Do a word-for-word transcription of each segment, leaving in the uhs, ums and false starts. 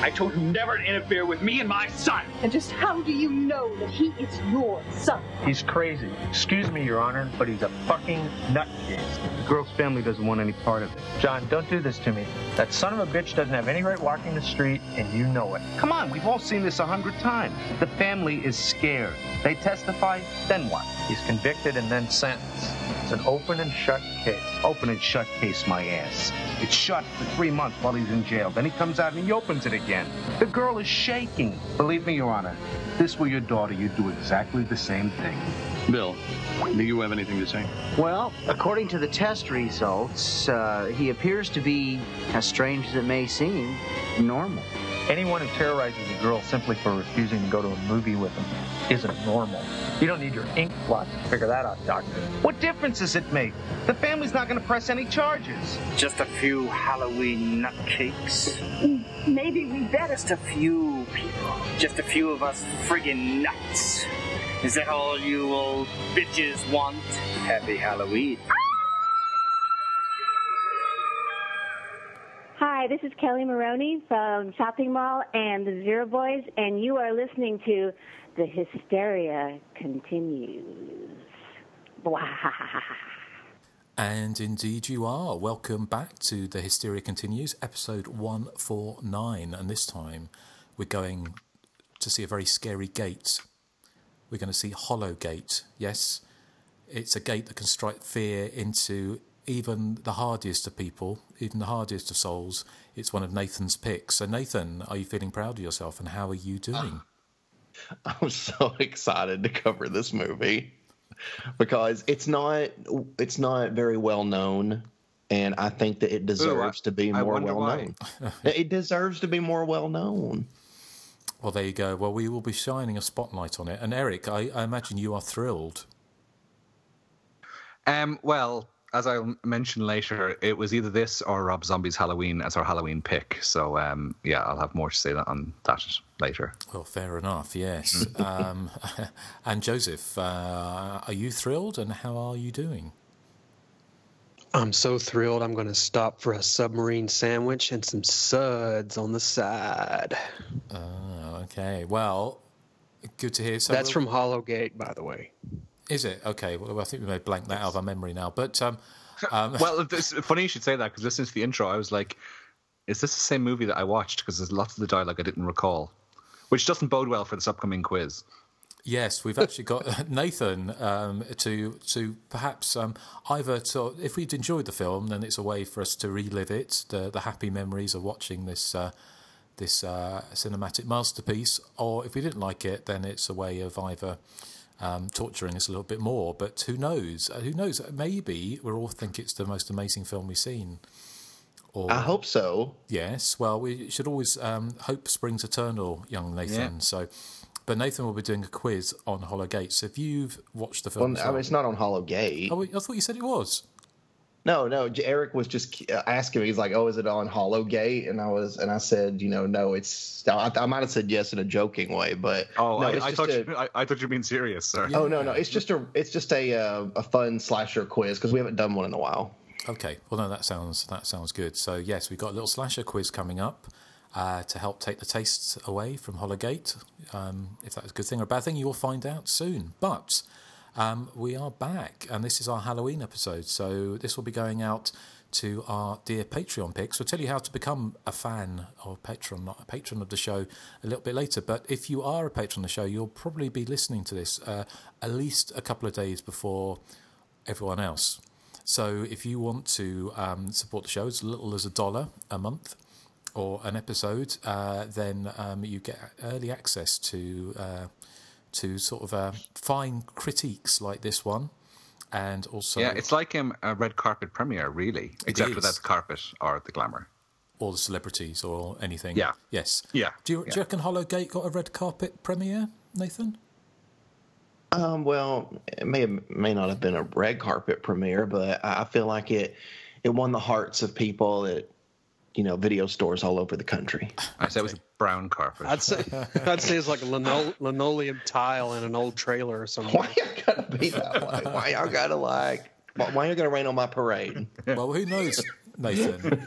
I told you never to interfere with me and my son. And just how do you know that he is your son? He's crazy. Excuse me, Your Honor, but he's a fucking nutcase. The girl's family doesn't want any part of it. John, don't do this to me. That son of a bitch doesn't have any right walking the street, and you know it. Come on, we've all seen this a hundred times. The family is scared. They testify, then what? He's convicted and then sentenced. It's an open and shut case. Open and shut case, my ass. It's shut for three months while he's in jail. Then he comes out and he opens it again. The girl is shaking. Believe me, Your Honor, if this were your daughter, you'd do exactly the same thing. Bill, do you have anything to say? Well, according to the test results, uh, he appears to be, as strange as it may seem, normal. Anyone who terrorizes a girl simply for refusing to go to a movie with him isn't normal. You don't need your ink blot to figure that out, Doctor. What difference does it make? The family's not going to press any charges. Just a few Halloween nutcakes. Maybe we better. Just a few people. Just a few of us friggin' nuts. Is that all you old bitches want? Happy Halloween. Hi, this is Kelly Maroney from Shopping Mall and the Zero Boys, and you are listening to The Hysteria Continues. Blah. And indeed you are. Welcome back to The Hysteria Continues, episode one forty-nine. And this time we're going to see a very scary gate. We're going to see Hollow Gate. Yes, it's a gate that can strike fear into even the hardiest of people, even the hardiest of souls. It's one of Nathan's picks. So Nathan, are you feeling proud of yourself, and how are you doing? I'm so excited to cover this movie because it's not it's not very well known, and I think that it deserves Ooh, I, to be more well why. known. It deserves to be more well known. Well, there you go. Well, we will be shining a spotlight on it. And Eric, I, I imagine you are thrilled. Um, well, as I'll mention later, it was either this or Rob Zombie's Halloween as our Halloween pick. So, um, yeah, I'll have more to say on that later. Well, fair enough, yes. um, and Joseph, uh, are you thrilled, and how are you doing? I'm so thrilled. I'm going to stop for a submarine sandwich and some suds on the side. Oh, okay. Well, good to hear. So That's we'll... from Hollowgate, by the way. Is it? Okay. Well, I think we may blank that out of our memory now. But um, um... well, it's funny you should say that, because listening to the intro, I was like, is this the same movie that I watched? Because there's lots of the dialogue I didn't recall, which doesn't bode well for this upcoming quiz. Yes, we've actually got Nathan um, to to perhaps um, either to, if we'd enjoyed the film, then it's a way for us to relive it, the the happy memories of watching this uh, this uh, cinematic masterpiece, or if we didn't like it, then it's a way of either um, torturing us a little bit more. But who knows? Uh, who knows? Maybe we'll all think it's the most amazing film we've seen. Or, I hope so. Yes. Well, we should always um, hope springs eternal, young Nathan. Yeah. So. But Nathan will be doing a quiz on Hollow Gate. So if you've watched the film... Well, I mean, it's not on Hollow Gate. Oh, I thought you said it was. No, no. Eric was just asking me. He's like, "Oh, is it on Hollow Gate?" And I was, and I said, "You know, no. It's." I, I might have said yes in a joking way, but oh, no, I, it's I just thought a, you, I, I thought you mean serious, sir. Yeah. Oh no, no. It's just a, it's just a, uh, a fun slasher quiz because we haven't done one in a while. Okay. Well, no, that sounds that sounds good. So yes, we've got a little slasher quiz coming up. Uh, to help take the tastes away from Hollowgate. Um, if that's a good thing or a bad thing, you'll find out soon. But um, we are back, and this is our Halloween episode. So this will be going out to our dear Patreon picks. We'll tell you how to become a fan or patron, not a patron of the show a little bit later. But if you are a patron of the show, you'll probably be listening to this uh, at least a couple of days before everyone else. So if you want to um, support the show, as little as a dollar a month, or an episode, uh, then um, you get early access to uh, to sort of uh, fine critiques like this one, and also yeah, it's like um, a red carpet premiere, really, except without the carpet or the glamour, or the celebrities or anything. Yeah, yes, yeah. Do you, yeah. do you reckon Hollowgate got a red carpet premiere, Nathan? Um, well, it may have, may not have been a red carpet premiere, but I feel like it it won the hearts of people that. You know, video stores all over the country. I'd say it was a brown carpet. I'd say I'd say it's like a lino- linoleum tile in an old trailer or something. Why y'all gotta be that way? Why y'all gotta like? Why y'all gotta rain on my parade? Well, who knows, Nathan?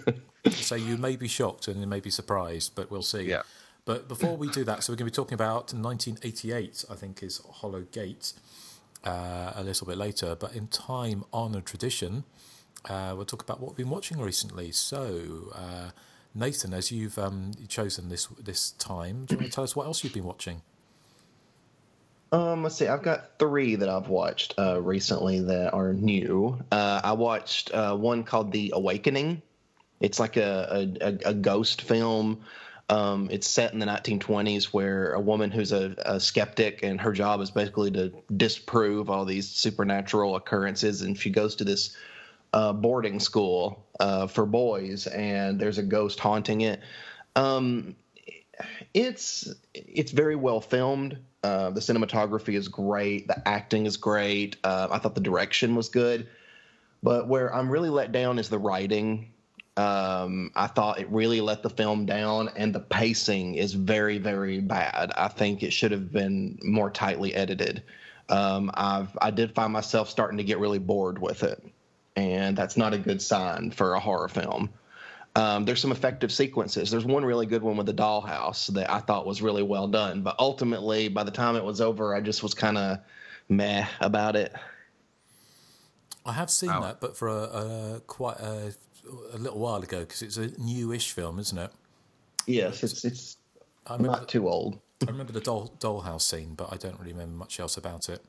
So you may be shocked and you may be surprised, but we'll see. Yeah. But before we do that, so we're going to be talking about nineteen eighty-eight, I think, is Hollow Gate, uh, a little bit later. But in time, honoured tradition, uh, we'll talk about what we've been watching recently. So, uh, Nathan, as you've um, chosen this this time, do you want to tell us what else you've been watching? Um, let's see. I've got three that I've watched uh, recently that are new. Uh, I watched uh, one called The Awakening. It's like a, a, a ghost film. Um, it's set in the nineteen twenties where a woman who's a, a skeptic, and her job is basically to disprove all these supernatural occurrences. And she goes to this uh, boarding school uh, for boys, and there's a ghost haunting it. Um, it's it's very well filmed. Uh, the cinematography is great. The acting is great. Uh, I thought the direction was good. But where I'm really let down is the writing. Um, I thought it really let the film down, and the pacing is very, very bad. I think it should have been more tightly edited. Um, I've I did find myself starting to get really bored with it, and that's not a good sign for a horror film. Um, there's some effective sequences. There's one really good one with the dollhouse that I thought was really well done, but ultimately, by the time it was over, I just was kind of meh about it. I have seen Oh. that, but for a, a quite a, a little while ago, because it's a newish film, isn't it? Yes, it's it's I remember not too old. I remember the doll dollhouse scene, but I don't really remember much else about it.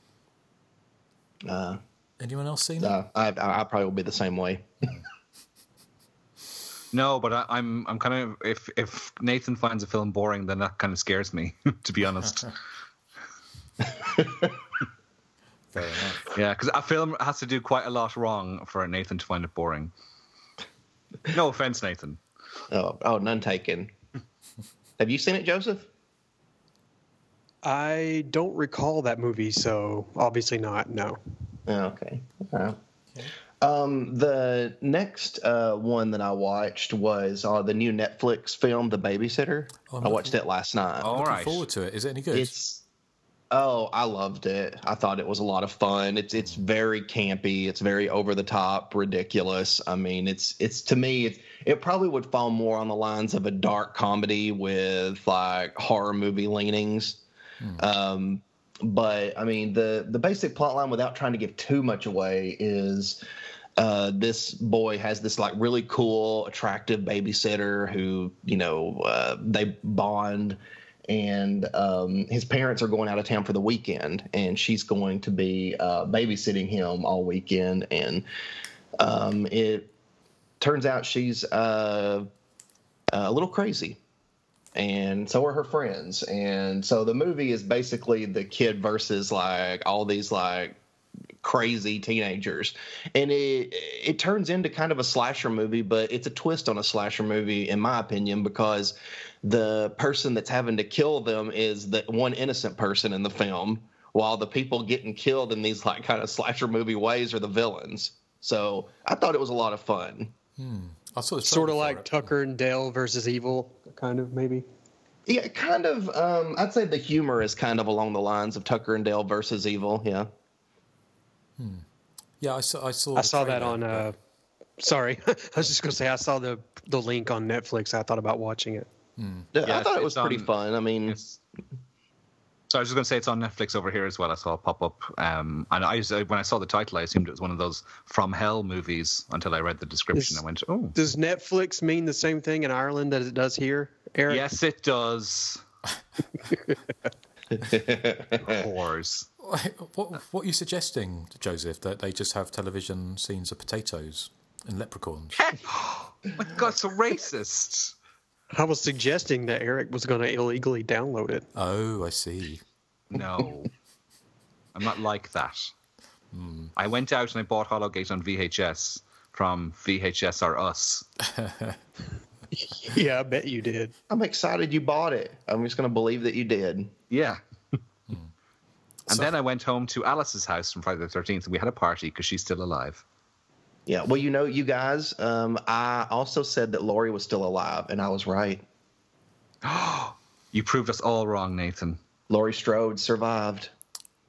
Uh, Anyone else seen it? uh, I, I I probably will be the same way. No, but I, I'm I'm kind of if if Nathan finds a film boring, then that kind of scares me, to be honest. Fair enough. Yeah, because a film has to do quite a lot wrong for Nathan to find it boring. No offense, Nathan. Oh, oh, none taken. Have you seen it, Joseph? I don't recall that movie, so obviously not. No. Oh, okay. All right. Um, the next uh, one that I watched was uh, the new Netflix film, The Babysitter. Oh, I'm I watched looking- it last night. All Looking right. forward to it. Is it any good? It's oh, I loved it. I thought it was a lot of fun. It's it's very campy. It's very over the top, ridiculous. I mean, it's it's to me, it it probably would fall more on the lines of a dark comedy with like horror movie leanings. Um, but I mean, the the basic plot line, without trying to give too much away, is uh, this boy has this like really cool, attractive babysitter who, you know, uh, they bond. And um, his parents are going out of town for the weekend, and she's going to be uh, babysitting him all weekend. And um, it turns out she's uh, a little crazy, and so are her friends. And so the movie is basically the kid versus like all these like crazy teenagers, and it it turns into kind of a slasher movie, but it's a twist on a slasher movie in my opinion, because the person that's having to kill them is the one innocent person in the film, while the people getting killed in these like kind of slasher movie ways are the villains. So I thought it was a lot of fun. Hmm. I saw the Sort of trailer for like it. Tucker and Dale versus Evil, kind of maybe. Yeah, kind of. Um, I'd say the humor is kind of along the lines of Tucker and Dale versus Evil. Yeah. Yeah, I saw. I saw. I the saw that trailer, on. but- Uh, sorry, I was just gonna say I saw the the link on Netflix. I thought about watching it. Yeah, Yeah, I thought it it's was pretty on- fun. I mean, It's, so I was just going to say it's on Netflix over here as well. I saw it pop up, um, and I when I saw the title, I assumed it was one of those From Hell movies until I read the description. Is- I went, "Oh, Does Netflix mean the same thing in Ireland as it does here, Eric? yes, it does." Whores. What what are you suggesting, Joseph? That they just have television scenes of potatoes and leprechauns? Oh my God, so racist. I was suggesting that Eric was going to illegally download it. Oh, I see. No, I'm not like that. I went out and I bought Hollowgate on V H S from V H S or Us. Yeah, I bet you did. I'm excited you bought it. I'm just going to believe that you did. Yeah. And So- then I went home to Alice's house from Friday the thirteenth, and we had a party because she's still alive. Yeah. Well, you know, you guys, um, I also said that Laurie was still alive, and I was right. You proved us all wrong, Nathan. Laurie Strode survived.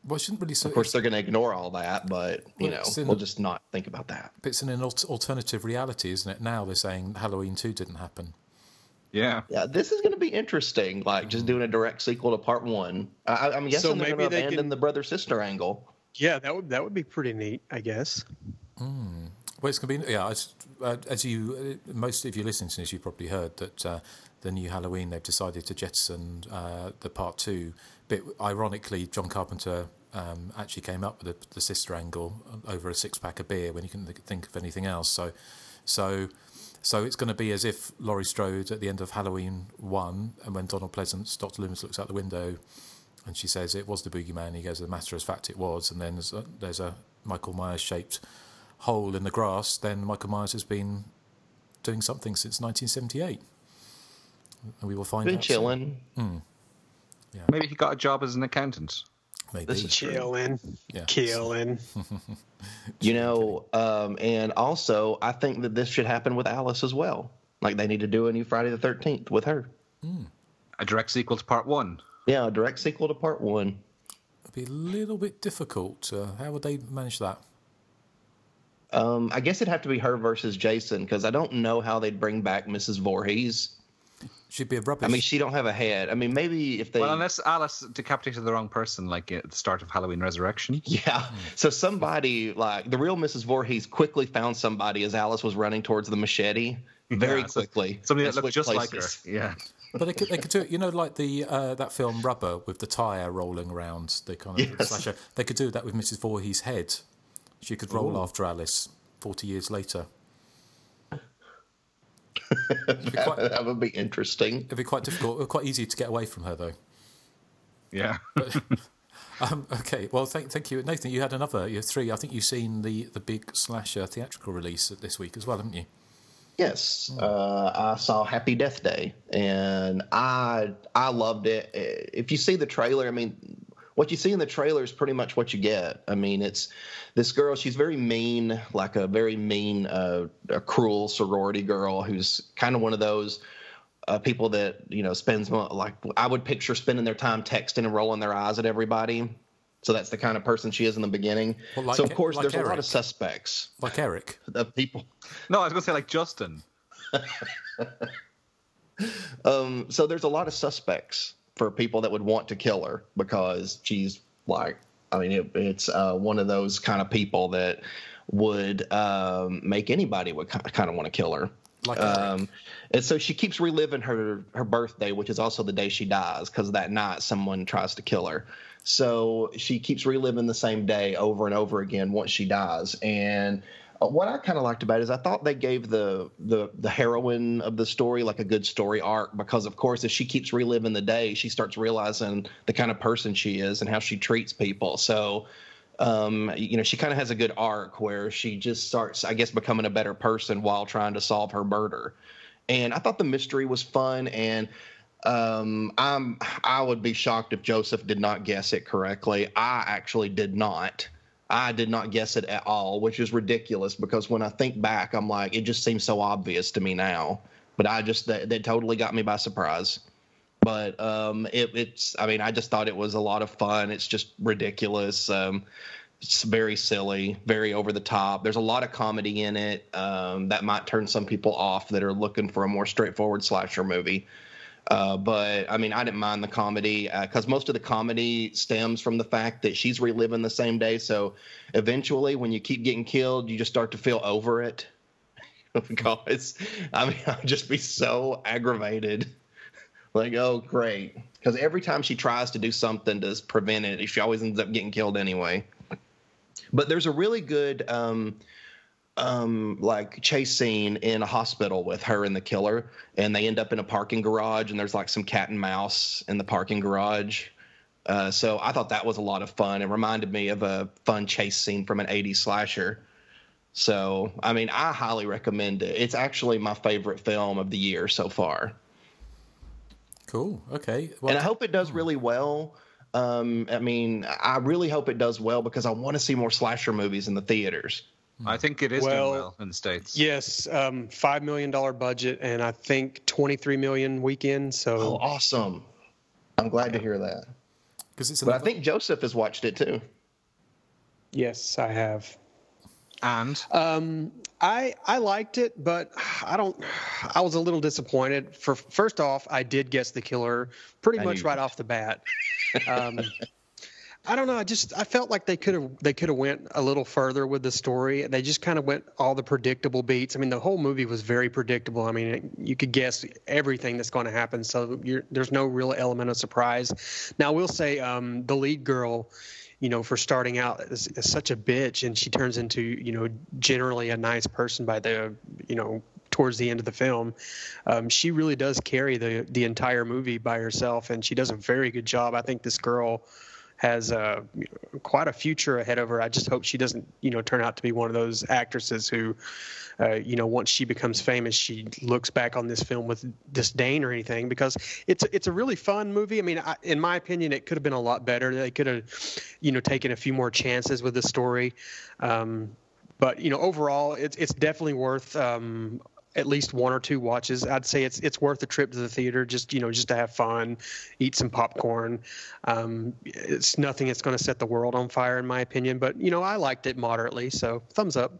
Well, it shouldn't really. So of course, they're going to ignore all that, but you well, know, in, we'll just not think about that. But it's in an alternative reality, isn't it? Now they're saying Halloween two didn't happen. Yeah, yeah. This is going to be interesting. Like just doing a direct sequel to part one. I, I'm guessing So they're maybe going to they abandon can- the brother sister angle. Yeah, that would that would be pretty neat, I guess. Mm. Well, it's going to be yeah. As, uh, as you, uh, most if you're listening to this, you've probably heard that uh, the new Halloween they've decided to jettison uh, the part two. But ironically, John Carpenter um, actually came up with the, the sister angle over a six pack of beer when you couldn't think of anything else. So, so. So it's going to be as if Laurie Strode at the end of Halloween one, and when Donald Pleasance, Doctor Loomis looks out the window, and she says it was the boogeyman. He goes, "The matter of fact, it was." And then there's a, there's a Michael Myers shaped hole in the grass. Then Michael Myers has been doing something since nineteen seventy-eight, and we will find been out. Been chilling. Hmm. Yeah. Maybe he got a job as an accountant. Maybe this is chilling, yeah. killing. You know, um, and also I think that this should happen with Alice as well. Like they need to do a new Friday the thirteenth with her. Mm. A direct sequel to part one. Yeah, a direct sequel to part one. It'd be a little bit difficult. Uh, how would they manage that? Um, I guess it'd have to be her versus Jason because I don't know how they'd bring back Missus Voorhees. She'd be a rubbish. I mean, she don't have a head. I mean, maybe if they... Well, unless Alice decapitated the wrong person, like at the start of Halloween Resurrection. Yeah. Mm. So somebody, like, the real Missus Voorhees quickly found somebody as Alice was running towards the machete very yeah, quickly. So somebody that looked just places. like her. Yeah. But they could, they could do it, you know, like the uh, that film Rubber with the tyre rolling around, the kind of yes. slasher. They could do that with Missus Voorhees' head. She could roll Ooh. after Alice forty years later. that, quite, that would be interesting. It'd be quite difficult, quite easy to get away from her, though. Yeah. But, um, okay, well, thank, thank you. Nathan, you had another, you had three. I think you've seen the, the big slasher theatrical release this week as well, haven't you? Yes. Oh. Uh, I saw Happy Death Day, and I I loved it. If you see the trailer, I mean, what you see in the trailer is pretty much what you get. I mean, it's this girl, she's very mean, like a very mean, uh, a cruel sorority girl who's kind of one of those uh, people that, you know, spends, like, I would picture spending their time texting and rolling their eyes at everybody. So that's the kind of person she is in the beginning. Well, like, so, of course, like there's Eric. a lot of suspects. Like Eric. Of people. No, I was going to say like Justin. um, so there's a lot of suspects for people that would want to kill her because she's like, I mean, it, it's uh, one of those kind of people that would um, make anybody would kind of want to kill her. Like um, and so she keeps reliving her, her birthday, which is also the day she dies, because that night someone tries to kill her. So she keeps reliving the same day over and over again once she dies. And what I kind of liked about it is I thought they gave the, the the heroine of the story like a good story arc because, of course, as she keeps reliving the day, she starts realizing the kind of person she is and how she treats people. So, um, you know, she kind of has a good arc where she just starts, I guess, becoming a better person while trying to solve her murder. And I thought the mystery was fun, and um, I'm I would be shocked if Joseph did not guess it correctly. I actually did not. I did not guess it at all, which is ridiculous because when I think back, I'm like, it just seems so obvious to me now. But I just, that, that totally got me by surprise. But um, it, it's, I mean, I just thought it was a lot of fun. It's just ridiculous. Um, it's very silly, very over the top. There's a lot of comedy in it um, that might turn some people off that are looking for a more straightforward slasher movie. Uh, but, I mean, I didn't mind the comedy because uh, most of the comedy stems from the fact that she's reliving the same day. So eventually when you keep getting killed, you just start to feel over it. Because, I mean, I'd just be so aggravated. Like, oh, great. Because every time she tries to do something to prevent it, she always ends up getting killed anyway. But there's a really good... Um, um like chase scene in a hospital with her and the killer, and they end up in a parking garage, and there's like some cat and mouse in the parking garage. Uh so I thought that was a lot of fun. It reminded me of a fun chase scene from an eighties slasher. So I mean, I highly recommend it. It's actually my favorite film of the year so far. Cool. Okay. Well, and I hope it does really well. um I mean, I really hope it does well because I want to see more slasher movies in the theaters. I think it is well, doing well in the States. Yes, um, five million dollars budget, and I think twenty-three million dollars weekend. So, oh, awesome! I'm glad yeah. to hear that. Because it's. But Another... I think Joseph has watched it too. Yes, I have. And um, I I liked it, but I don't. I was a little disappointed. For first off, I did guess the killer pretty I much knew right off the bat. Um, I don't know. I just I felt like they could have they could have went a little further with the story. They just kind of went all the predictable beats. I mean, the whole movie was very predictable. I mean, you could guess everything that's going to happen, so you're, there's no real element of surprise. Now, I will say um, the lead girl, you know, for starting out is, is such a bitch, and she turns into, you know, generally a nice person by the, you know, towards the end of the film. Um, she really does carry the the entire movie by herself, and she does a very good job. I think this girl has uh, quite a future ahead of her. I just hope she doesn't, you know, turn out to be one of those actresses who, uh, you know, once she becomes famous, she looks back on this film with disdain or anything, because it's it's a really fun movie. I mean, I, in my opinion, it could have been a lot better. They could have, you know, taken a few more chances with the story. Um, but, you know, overall, it's it's definitely worth um, at least one or two watches. I'd say it's it's worth a trip to the theater, just, you know, just to have fun, eat some popcorn. Um, it's nothing that's going to set the world on fire, in my opinion. But, you know, I liked it moderately, so thumbs up.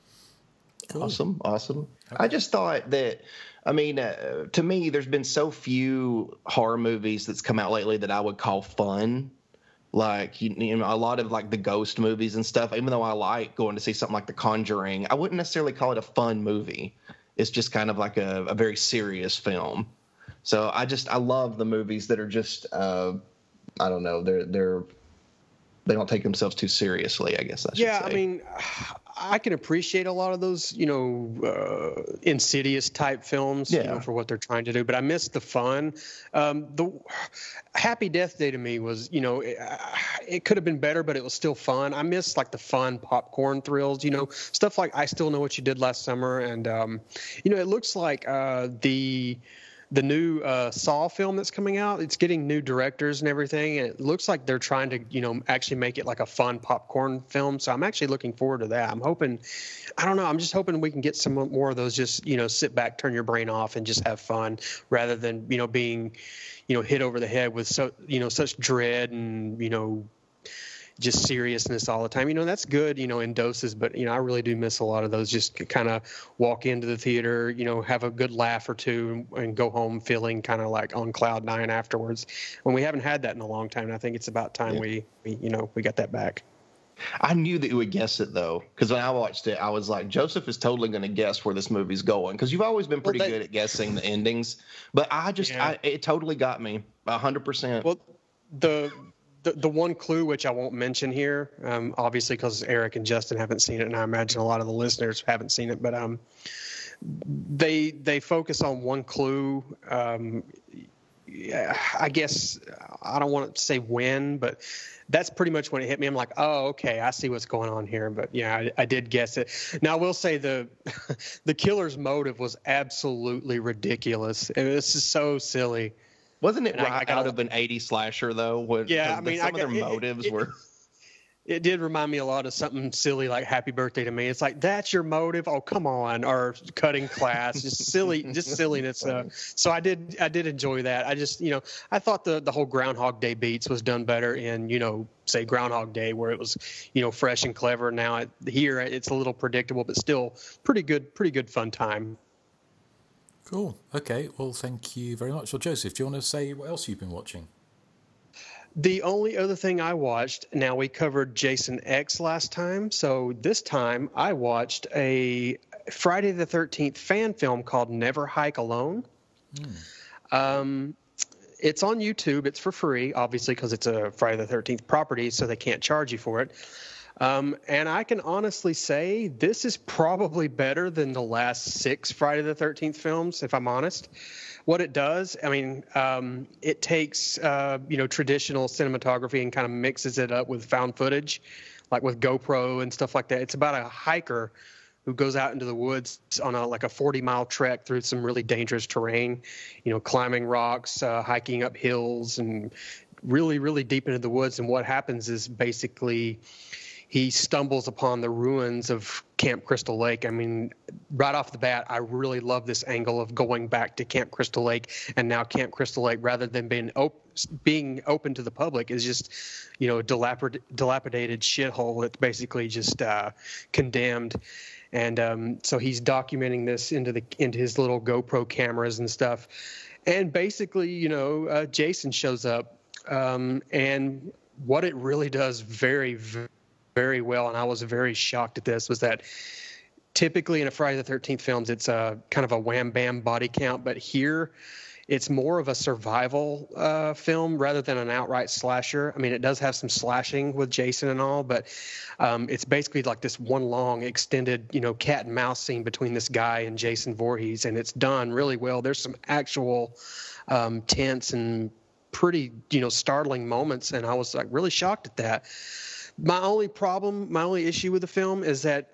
Cool. Awesome, awesome. Okay. I just thought that, I mean, uh, to me, there's been so few horror movies that's come out lately that I would call fun. Like, you, you know, a lot of like the ghost movies and stuff, even though I like going to see something like The Conjuring, I wouldn't necessarily call it a fun movie. It's just kind of like a, a very serious film. So I just, I love the movies that are just, uh, I don't know, they're, they're, they don't take themselves too seriously, I guess I should yeah, say. I mean, I can appreciate a lot of those, you know, uh, Insidious type films, yeah. you know, for what they're trying to do. But I missed the fun. Um, the Happy Death Day to me was, you know, it, it could have been better, but it was still fun. I missed like the fun popcorn thrills, you know, stuff like I Still Know What You Did Last Summer. And, um, you know, it looks like uh, the the new uh, Saw film that's coming out, it's getting new directors and everything. And it looks like they're trying to, you know, actually make it like a fun popcorn film. So I'm actually looking forward to that. I'm hoping, I don't know, I'm just hoping we can get some more of those, just, you know, sit back, turn your brain off and just have fun, rather than, you know, being, you know, hit over the head with so, you know, such dread and, you know, just seriousness all the time. You know, that's good, you know, in doses, but, you know, I really do miss a lot of those. Just kind of walk into the theater, you know, have a good laugh or two and go home feeling kind of like on cloud nine afterwards. When we haven't had that in a long time, and I think it's about time yeah. we, we, you know, we got that back. I knew that you would guess it, though, because when I watched it, I was like, Joseph is totally going to guess where this movie's going, because you've always been pretty well, they, good at guessing the endings. But I just, yeah. I, it totally got me, one hundred percent. Well, the... The, the one clue, which I won't mention here, um, obviously because Eric and Justin haven't seen it, and I imagine a lot of the listeners haven't seen it, but um, they they focus on one clue. Um, yeah, I guess I don't want to say when, but that's pretty much when it hit me. I'm like, oh, okay, I see what's going on here. But yeah, I, I did guess it. Now, I will say the the killer's motive was absolutely ridiculous. It was just so silly. Wasn't it and right I, I got, out of an eighties slasher, though? When, yeah, I mean, some I of their got, motives it, it, were. It did remind me a lot of something silly like Happy Birthday to Me. It's like, that's your motive? Oh, come on. Or Cutting Class. Just silly, just silliness. Uh, so I did I did enjoy that. I just, you know, I thought the, the whole Groundhog Day beats was done better in, you know, say Groundhog Day, where it was, you know, fresh and clever. Now it, here it's a little predictable, but still pretty good, pretty good fun time. Cool. Okay. Well, thank you very much. Well, Joseph, do you want to say what else you've been watching? The only other thing I watched, now we covered Jason X last time, so this time I watched a Friday the thirteenth fan film called Never Hike Alone. Mm. Um, it's on YouTube. It's for free, obviously, because it's a Friday the thirteenth property, so they can't charge you for it. Um, and I can honestly say this is probably better than the last six Friday the thirteenth films, if I'm honest. What it does, I mean, um, it takes, uh, you know, traditional cinematography and kind of mixes it up with found footage, like with GoPro and stuff like that. It's about a hiker who goes out into the woods on a like a forty mile trek through some really dangerous terrain, you know, climbing rocks, uh, hiking up hills, and really, really deep into the woods. And what happens is basically he stumbles upon the ruins of Camp Crystal Lake. I mean, right off the bat, I really love this angle of going back to Camp Crystal Lake, and now Camp Crystal Lake, rather than being op- being open to the public, is just, you know, a dilapid- dilapidated shithole that's basically just uh, condemned. And um, so he's documenting this into the into his little GoPro cameras and stuff. And basically, you know, uh, Jason shows up, um, and what it really does very, very well, and I was very shocked at this, was that typically in a Friday the thirteenth films, it's a kind of a wham bam body count, but here it's more of a survival uh, film rather than an outright slasher. I mean, it does have some slashing with Jason and all, but um, it's basically like this one long extended, you know, cat and mouse scene between this guy and Jason Voorhees, and it's done really well. There's some actual um, tense and pretty, you know, startling moments, and I was like really shocked at that. My only problem, my only issue with the film is that,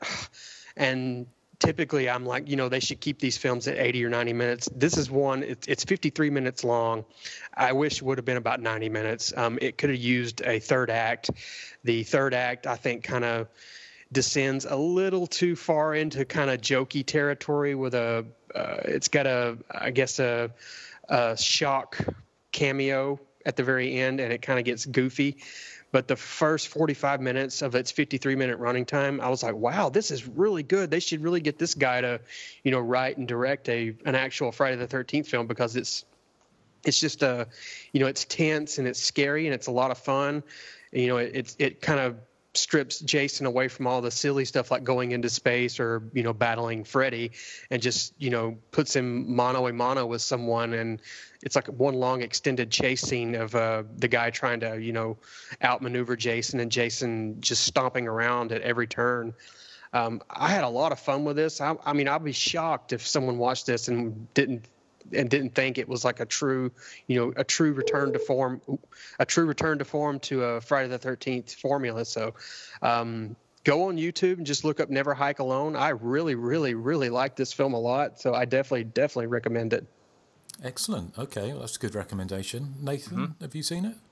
and typically I'm like, you know, they should keep these films at eighty or ninety minutes. This is one, it's, it's fifty-three minutes long. I wish it would have been about ninety minutes. Um, it could have used a third act. The third act, I think, kind of descends a little too far into kind of jokey territory with a, uh, it's got a, I guess, a, a shock cameo at the very end, and it kind of gets goofy. But the first forty-five minutes of its fifty-three minute running time, I was like, wow, this is really good. They should really get this guy to, you know, write and direct a an actual Friday the thirteenth film, because it's it's just a, you know, it's tense and it's scary and it's a lot of fun. You know, it it, it kind of strips Jason away from all the silly stuff like going into space or, you know, battling Freddy, and just, you know, puts him mano a mano with someone. And it's like one long extended chase scene of uh, the guy trying to, you know, outmaneuver Jason, and Jason just stomping around at every turn. Um, I had a lot of fun with this. I, I mean, I'd be shocked if someone watched this and didn't and didn't think it was like a true, you know, a true return to form, a true return to form to a Friday the thirteenth formula. So um, go on YouTube and just look up Never Hike Alone. I really, really, really like this film a lot. So I definitely, definitely recommend it. Excellent. Okay, well, that's a good recommendation. Nathan, mm-hmm. have you seen it?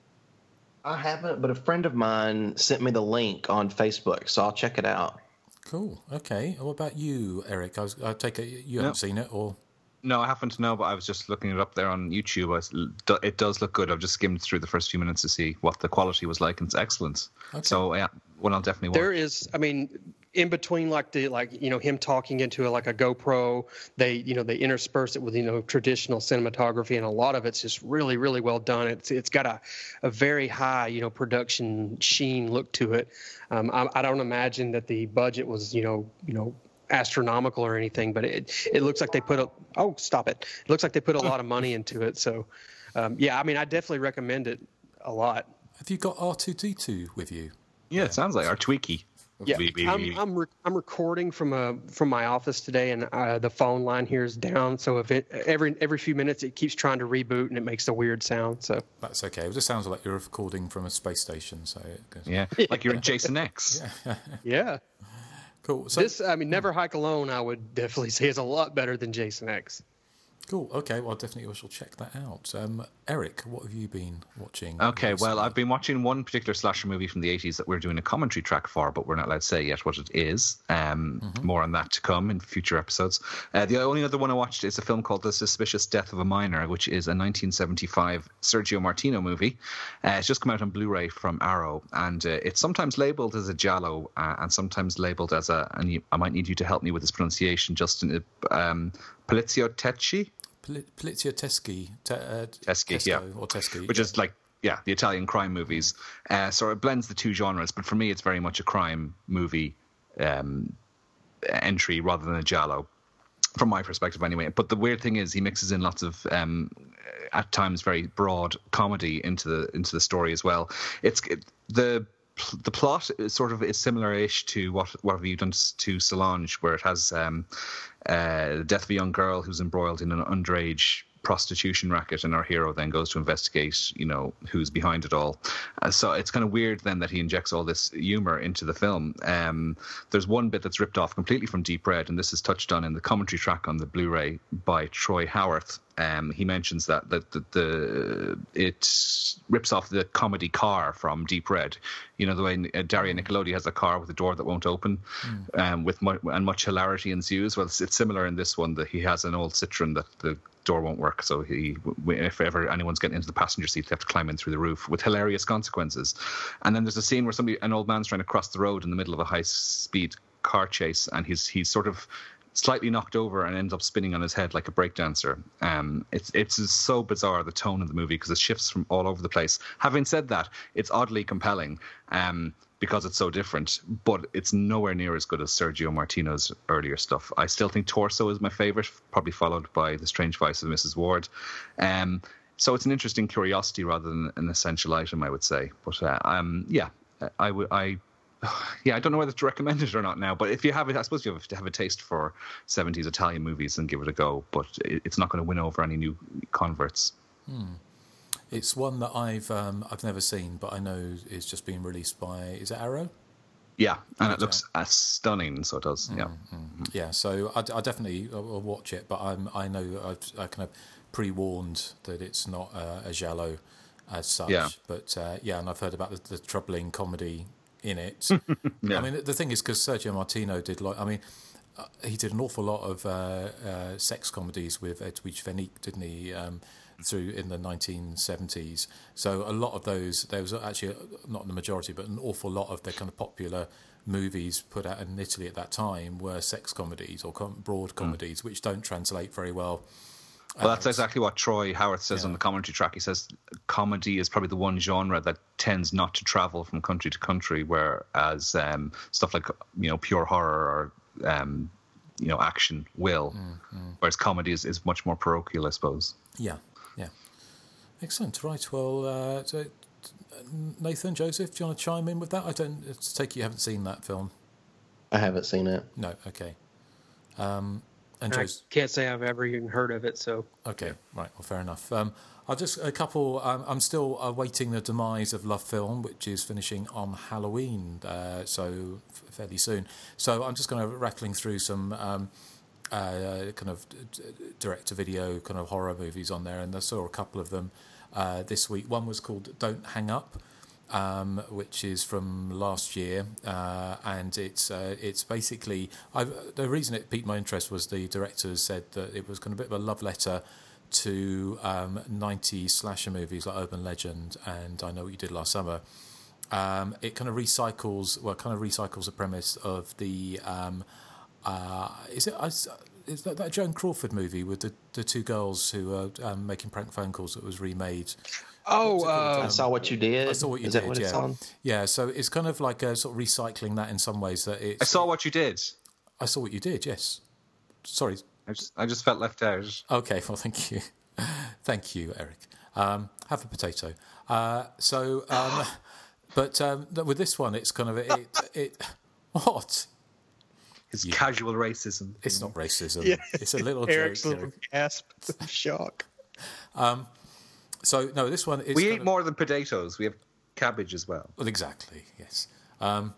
I haven't, but a friend of mine sent me the link on Facebook, so I'll check it out. Cool. Okay. What about you, Eric? I, was, I take it you haven't nope. seen it, or? No, I haven't. No, but I was just looking it up there on YouTube. I, it does look good. I've just skimmed through the first few minutes to see what the quality was like, and it's excellent. Okay. So yeah, one I'll definitely watch. There is, I mean, in between like the like you know him talking into a, like a GoPro, they you know they intersperse it with you know traditional cinematography, and a lot of it's just really really well done. It's it's got a, a very high you know production sheen look to it. Um, I, I don't imagine that the budget was you know you know. astronomical or anything, but it it looks like they put a oh stop it it looks like they put a lot of money into it. So um yeah, I mean, I definitely recommend it a lot. Have you got R two D two with you? Yeah, it sounds like R two D two. Yeah, I'm I'm, re- I'm recording from a from my office today, and uh, the phone line here is down. So if it every every few minutes it keeps trying to reboot, and it makes a weird sound. So that's okay. It just sounds like you're recording from a space station. So it goes, yeah, like you're in Jason X. Yeah. Yeah. Cool. So, this, I mean, Never Hike Alone, I would definitely say is a lot better than Jason X. Cool. Okay. Well, definitely we shall check that out. Um, Eric, what have you been watching? Okay. Well, I've been watching one particular slasher movie from the eighties that we're doing a commentary track for, but we're not allowed to say yet what it is. Um, mm-hmm. More on that to come in future episodes. Uh, the only other one I watched is a film called The Suspicious Death of a Minor, which is a nineteen seventy-five Sergio Martino movie. Uh, it's just come out on Blu-ray from Arrow, and uh, it's sometimes labeled as a giallo uh, and sometimes labeled as a, and you, I might need you to help me with this pronunciation, Justin, um, Poliziotteschi? Poliziotteschi, te, uh, Teschi, yeah, or Teschi, which yeah. is like yeah, the Italian crime movies. Uh, so it blends the two genres, but for me, it's very much a crime movie um, entry rather than a giallo, from my perspective, anyway. But the weird thing is, he mixes in lots of um, at times very broad comedy into the into the story as well. It's it, the the plot is sort of is similar-ish to what what have you done to Solange, where it has um, uh, the death of a young girl who's embroiled in an underage prostitution racket, and our hero then goes to investigate, you know, who's behind it all. Uh, so it's kind of weird then that he injects all this humor into the film. Um, there's one bit that's ripped off completely from Deep Red, and this is touched on in the commentary track on the Blu-ray by Troy Howarth. um, he mentions that the, the, the it rips off the comedy car from Deep Red. You know, the way uh, Daria Nicolodi has a car with a door that won't open, mm. um, with mu- and much hilarity ensues. Well, it's, it's similar in this one, that he has an old Citroen that the door won't work, so he, if ever anyone's getting into the passenger seat, they have to climb in through the roof, with hilarious consequences. And then there's a scene where somebody, an old man's trying to cross the road in the middle of a high-speed car chase, and he's he's sort of slightly knocked over and ends up spinning on his head like a breakdancer. Um, it's it's so bizarre, the tone of the movie, because it shifts from all over the place. Having said that, it's oddly compelling um, because it's so different, but it's nowhere near as good as Sergio Martino's earlier stuff. I still think Torso is my favourite, probably followed by The Strange Vice of Missus Ward. Um, so it's an interesting curiosity rather than an essential item, I would say. But uh, um, yeah, I would I. Yeah, I don't know whether to recommend it or not now, but if you have it, I suppose you have to have a taste for seventies Italian movies and give it a go, but it's not going to win over any new converts. Hmm. It's one that I've um, I've never seen, but I know it's just been released by, is it Arrow? Yeah, and it looks uh, stunning, so it does, yeah. Mm-hmm. Yeah, so I, I definitely will watch it, but I'm, I know I've I kind of pre-warned that it's not uh, a giallo as such, yeah. but uh, yeah, and I've heard about the, the troubling comedy in it. Yeah. I mean, the thing is, because Sergio Martino did like, I mean, uh, he did an awful lot of uh, uh, sex comedies with Edwige Fenech, didn't he? Um, through in the nineteen seventies. So a lot of those, there was actually not the majority, but an awful lot of the kind of popular movies put out in Italy at that time were sex comedies or com- broad comedies, mm. which don't translate very well. Well, that's exactly what Troy Howarth says yeah. on the commentary track. He says comedy is probably the one genre that tends not to travel from country to country, whereas um, stuff like, you know, pure horror or, um, you know, action will. Mm-hmm. Whereas comedy is, is much more parochial, I suppose. Yeah, yeah. Excellent. Right, well, uh, so, Nathan, Joseph, do you want to chime in with that? I don't it's take it you haven't seen that film. I haven't seen it. No, okay. Um And I can't say I've ever even heard of it, so... Okay, right, well, fair enough. Um, I'll just, a couple, um, I'm still awaiting the demise of Love Film, which is finishing on Halloween, uh, so f- fairly soon. So I'm just going to rattling through some um, uh, kind of d- direct-to-video kind of horror movies on there, and I saw a couple of them uh, this week. One was called Don't Hang Up, Um, which is from last year, uh, and it's uh, it's basically I've, the reason it piqued my interest was the directors said that it was kind of a bit of a love letter to um, nineties slasher movies like Urban Legend and I Know What You Did Last Summer. Um, it kind of recycles, well, kind of recycles the premise of the um, uh, is it is that, that Joan Crawford movie with the, the two girls who are um, making prank phone calls that was remade. Oh, uh, I Saw What You Did. I Saw What You Is Did. that what yeah, it's on? yeah. So it's kind of like a sort of recycling that in some ways. That it's, I Saw What You Did. I Saw What You Did. Yes. Sorry. I just I just felt left out. Okay. Well, thank you, thank you, Eric. Um, have a potato. Uh, so, um, but um, with this one, it's kind of it. it what? It's yeah. casual racism. It's not racism. Yeah. It's a little Eric's joke. little gasp of shock. Um, so no, this one is. We eat of, more than potatoes. We have cabbage as well. Well, exactly. Yes. Um,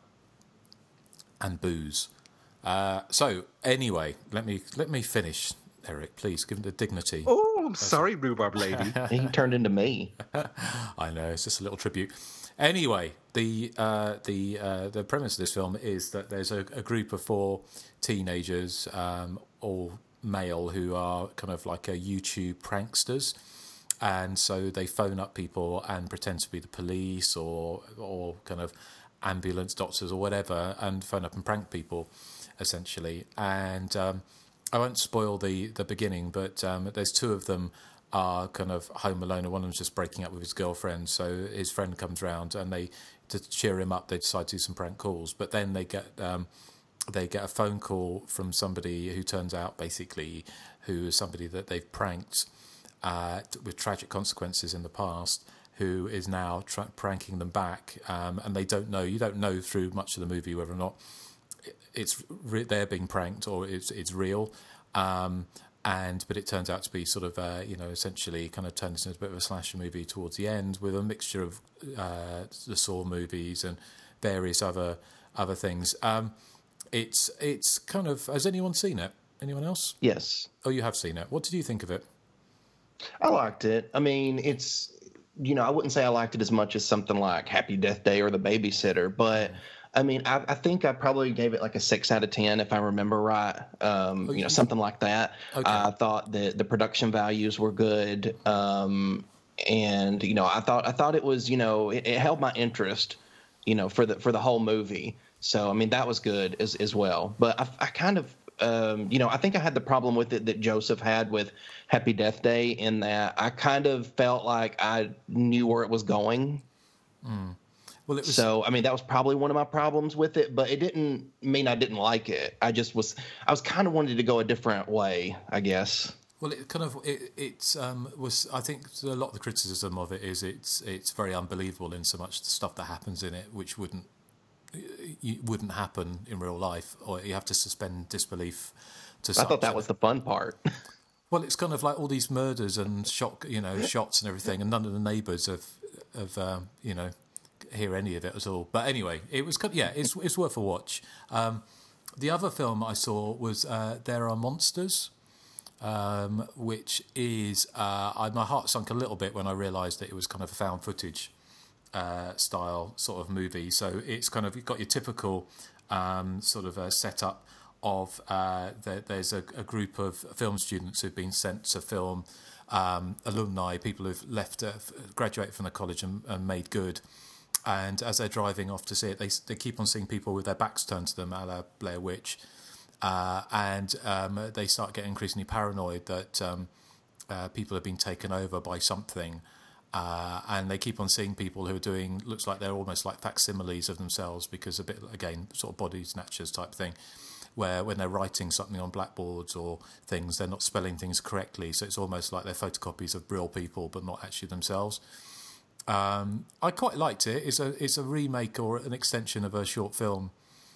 and booze. Uh, so anyway, let me let me finish, Eric. Please give him the dignity. Oh, I'm sorry, rhubarb lady. He turned into me. I know. It's just a little tribute. Anyway, the uh, the uh, the premise of this film is that there's a, a group of four teenagers, um, all male, who are kind of like a YouTube pranksters, and so they phone up people and pretend to be the police or or kind of ambulance doctors or whatever, and phone up and prank people, essentially. And um, I won't spoil the the beginning, but um, there's two of them are kind of home alone, and one of them's just breaking up with his girlfriend. So his friend comes round, and they to cheer him up, they decide to do some prank calls. But then they get um, they get a phone call from somebody who turns out basically who is somebody that they've pranked uh, with tragic consequences in the past, who is now tra- pranking them back, um, and they don't know. You don't know through much of the movie whether or not it's re- they're being pranked or it's it's real. Um, And but it turns out to be sort of uh, you know essentially kind of turns into a bit of a slasher movie towards the end, with a mixture of uh, the Saw movies and various other other things. Um, it's it's kind of, has anyone seen it? Anyone else? Yes. Oh, you have seen it. What did you think of it? I liked it. I mean, it's, you know, I wouldn't say I liked it as much as something like Happy Death Day or The Babysitter, but I mean, I, I think I probably gave it like a six out of ten if I remember right. Um, you know, something like that. Okay. I thought that the production values were good, um, and you know, I thought I thought it was, you know, it, it held my interest, you know, for the for the whole movie. So I mean, that was good as as well. But I, I kind of. Um, you know, I think I had the problem with it that Joseph had with Happy Death Day, in that I kind of felt like I knew where it was going. Mm. Well, it was... So, I mean, that was probably one of my problems with it, but it didn't mean I didn't like it. I just was, I was kind of wanted to go a different way, I guess. Well, it kind of it, it um, was. I think a lot of the criticism of it is it's it's very unbelievable in so much the stuff that happens in it, which wouldn't. You wouldn't happen in real life, or you have to suspend disbelief. To I thought that was the fun part. Well, it's kind of like all these murders and shot, you know, shots and everything, and none of the neighbours have, have um, you know, hear any of it at all. But anyway, it was yeah, it's it's worth a watch. Um, the other film I saw was uh, There Are Monsters, um, which is uh, I, my heart sunk a little bit when I realised that it was kind of a found footage. Uh, style sort of movie, so it's kind of you've got your typical um, sort of a setup of uh, there, there's a, a group of film students who've been sent to film, um, alumni, people who've left, uh, graduated from the college and, and made good, and as they're driving off to see it, they they keep on seeing people with their backs turned to them, a la Blair Witch, uh, and um, they start getting increasingly paranoid that um, uh, people have been taken over by something. Uh, and they keep on seeing people who are doing, looks like they're almost like facsimiles of themselves, because a bit, again, sort of body snatchers type thing, where when they're writing something on blackboards or things, they're not spelling things correctly. So it's almost like they're photocopies of real people, but not actually themselves. Um, I quite liked it. It's a, it's a remake or an extension of a short film,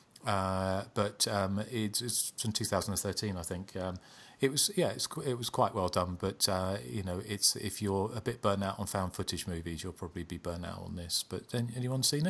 uh, but um, it's, it's from two thousand thirteen, I think. Um, It was yeah, it's, it was quite well done, but uh, you know, it's if you're a bit burnt out on found footage movies, you'll probably be burnt out on this. But anyone seen it?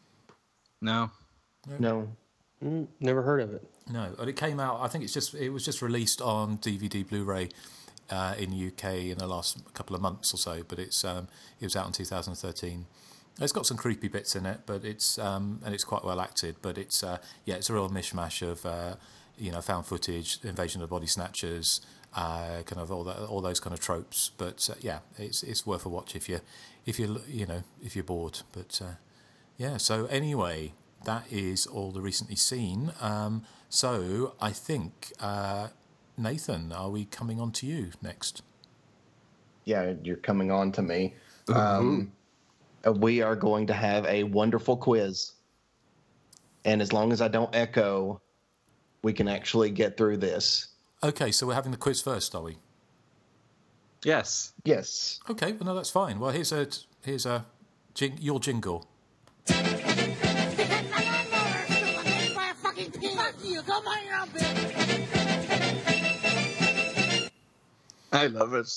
No, no, no. Mm, never heard of it. No, and it came out. I think it's just it was just released on D V D, Blu-ray uh, in the U K in the last couple of months or so. But it's um, it was out in two thousand thirteen. It's got some creepy bits in it, but it's um, and it's quite well acted. But it's uh, yeah, it's a real mishmash of. Uh, you know, found footage, invasion of the body snatchers, uh, kind of all that, all those kind of tropes. But uh, yeah, it's it's worth a watch if you if you you know if you're bored. But uh, yeah, so anyway, that is all the recently seen. Um, so I think uh, Nathan, are we coming on to you next? Yeah, you're coming on to me. Um, we are going to have a wonderful quiz, and as long as I don't echo. We can actually get through this. Okay, so we're having the quiz first, are we? Yes. Yes. Okay, well, no, that's fine. Well, here's a here's a jing, your jingle. I love it.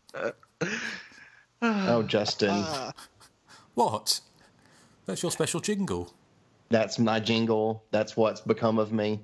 Oh, Justin. What? That's your special jingle. That's my jingle. That's what's become of me.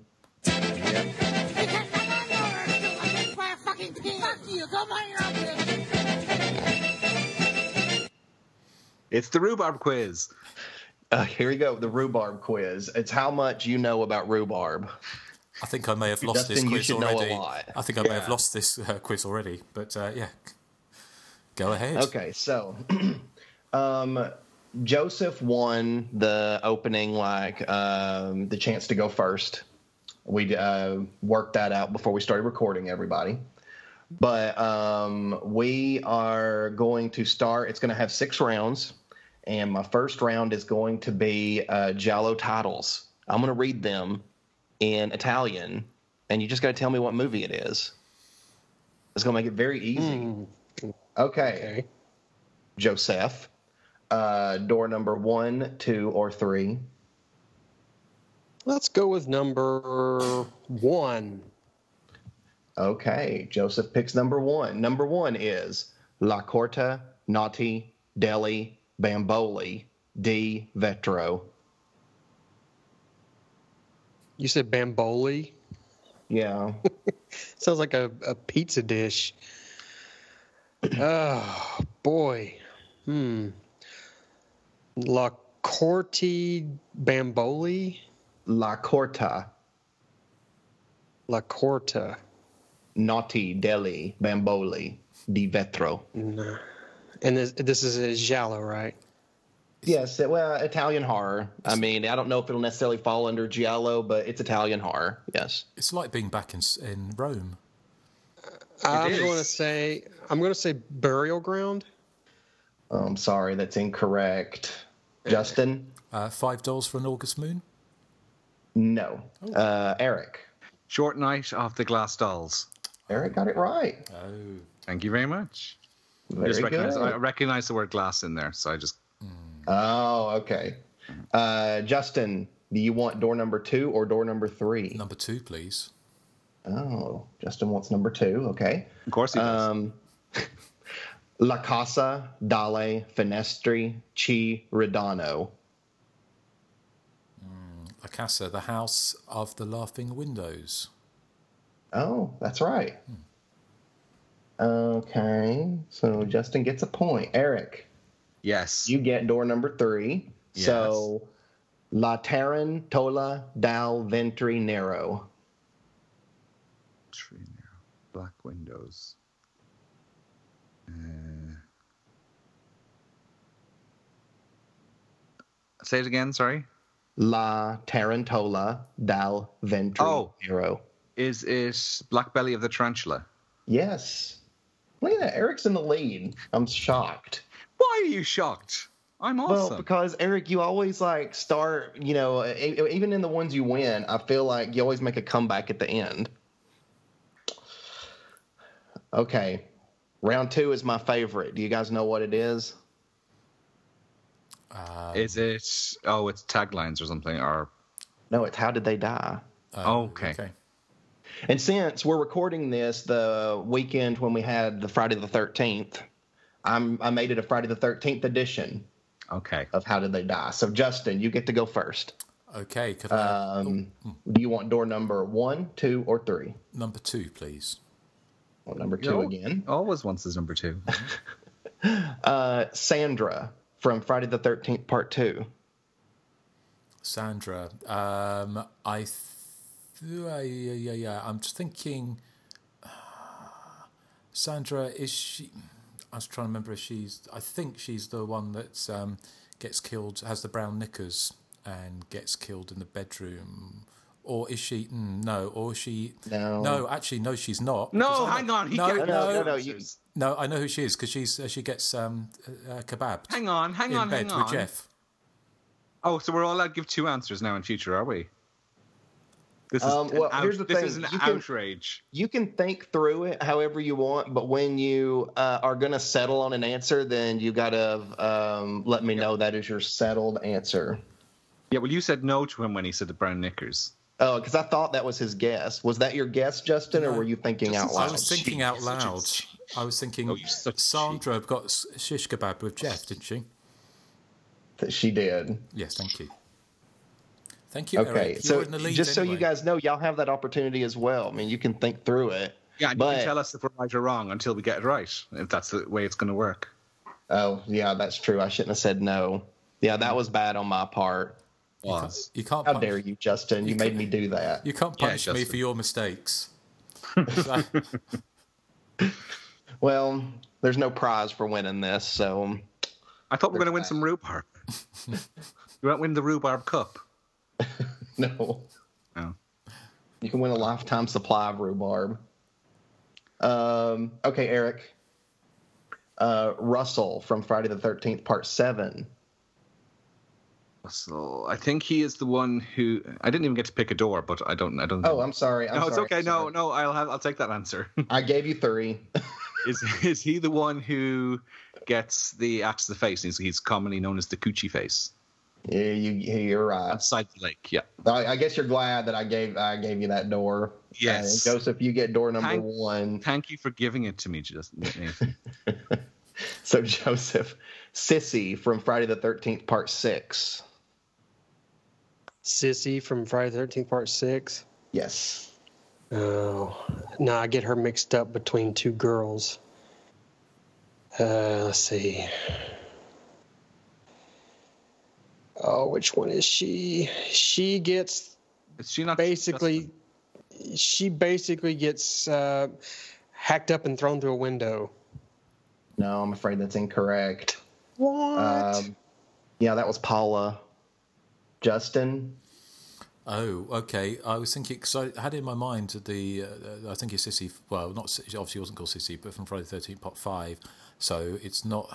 It's the rhubarb quiz. Uh, here we go, the rhubarb quiz. It's how much you know about rhubarb. I think I may have lost Justin, this quiz you should already. know a lot. I think I yeah. may have lost this uh, quiz already, but uh, yeah, go ahead. Okay, so um, Joseph won the opening, like um, the chance to go first. We uh, worked that out before we started recording, everybody. But um, we are going to start. It's going to have six rounds, and my first round is going to be uh, Giallo titles. I'm going to read them in Italian, and you just got to tell me what movie it is. It's going to make it very easy. Mm. Okay. okay. Joseph, uh, door number one, two, or three. Let's go with number one. Okay, Joseph picks number one. Number one is La Corte, Naughty, Deli, Bamboli, di Vetro. You said Bamboli? Yeah. Sounds like a, a pizza dish. Oh boy. Hmm. La Corte Bamboli. La Corta. La Corta. Naughty Deli Bamboli di Vetro. No. And this, this is a giallo, right? Yes, it- well, Italian horror. I mean, I don't know if it'll necessarily fall under giallo, but it's Italian horror. Yes. It's like being back in s- in Rome. I'm is. going to say I'm going to say Burial Ground. Oh, I'm sorry, that's incorrect. Justin? Uh, Five Dollars for an August Moon. No. Uh, Eric. Short Night of the Glass Dolls. Eric got it right. Oh. Thank you very much. I Very just recognize, good. I recognize the word glass in there, so I just. Oh, okay. Uh, Justin, do you want door number two or door number three? Number two, please. Oh, Justin wants number two. Okay. Of course he does. Um, La Casa dalle Finestri Ci Redano. La Casa, the House of the Laughing Windows. Oh, that's right. Okay, so Justin gets a point. Eric, Yes. you get door number three. Yes. So, La Tarantola dal Ventri Nero. Tree Narrow. Black Windows. Uh, say it again, sorry. La Tarantola dal Ventri Oh. Nero. Is it Black Belly of the Tarantula? Yes. Look at that. Eric's in the lead. I'm shocked. Why are you shocked? I'm awesome. Well, because Eric, you always like start, you know, e- even in the ones you win, I feel like you always make a comeback at the end. Okay. Round two is my favorite. Do you guys know what it is? Um, is it? Oh, it's taglines or something. Or No, it's How Did They Die? oh, okay. okay. And since we're recording this the weekend when we had the Friday the thirteenth, I'm I made it a Friday the thirteenth edition Okay. of How Did They Die. So Justin, you get to go first. Okay, could I Um, do you want door number one, two, or three? number two, please? Well, number two No, again. Always wants his number two. Uh, Sandra from Friday the thirteenth Part Two. Sandra, um, I, th- uh, yeah, yeah, yeah. I'm just thinking. uh, Sandra, is she? I was trying to remember if she's. I think she's the one that um, gets killed, has the brown knickers, and gets killed in the bedroom. Or is she? Mm, no. Or is she? No. No, actually, no, she's not. No, because I hang know- on, he No, can't- no, No, no, no, no. You, no. I know who she is because she's uh, she gets um, uh, kebabbed. Hang on, hang in on, bed hang with on. Jeff. Oh, so we're all allowed to give two answers now in future, are we? This is Um, an well, out- here's the this thing. is an You can- outrage. you can think through it however you want, but when you uh, are going to settle on an answer, then you got to um, let me know that is your settled answer. Yeah, well, you said no to him when he said the brown knickers. Oh, because I thought that was his guess. Was that your guess, Justin, or No, were you thinking out I loud? was thinking out Such a loud. cheat. I was thinking Oh, you're such a Sandra got s- shish kebab with Jeff, didn't she? That she did. Yes, thank you. Thank you, Okay, Eric. so You're in the lead just so anyway. you guys know, y'all have that opportunity as well. I mean, you can think through it. Yeah, and but, you can tell us if we're right or wrong until we get it right, if that's the way it's going to work. Oh, yeah, that's true. I shouldn't have said no. Yeah, that was bad on my part. You can't, you can't How pun- dare you, Justin? You, You made can't- me do that. You can't Yeah, punish me Justin. for your mistakes. So- Well, there's no prize for winning this, so I thought we were going to win some rhubarb. You won't win the rhubarb cup. no. No. You can win a lifetime supply of rhubarb. Um, okay, Eric. Uh, Russell from Friday the thirteenth, Part seven. So I think he is the one who I didn't even get to pick a door, but I don't. I don't. Oh, I'm sorry. I'm no, it's sorry, okay. I'm No, sorry. no, I'll have. I'll take that answer. I gave you three. is is he the one who gets the axe to the face? He's, he's commonly known as the coochie face. Yeah, you, you're right. Outside the lake. Yeah. I, I guess you're glad that I gave I gave you that door. Yes. Uh, Joseph, you get door number Thank- one. Thank you for giving it to me, just Nathan. So Joseph, Sissy from Friday the thirteenth, Part six. Sissy from Friday the thirteenth Part six. Yes. Oh, no, I get her mixed up between two girls. Uh, let's see. Oh, which one is she? She gets. Is she not basically? She basically gets uh, hacked up and thrown through a window. No, I'm afraid that's incorrect. What? Um, yeah, that was Paula. Justin. Oh, okay. I was thinking because I had in my mind the uh, I think it's Sissy. Well, not Sissy, obviously it wasn't called Sissy, but from Friday the thirteenth Part Five. So it's not.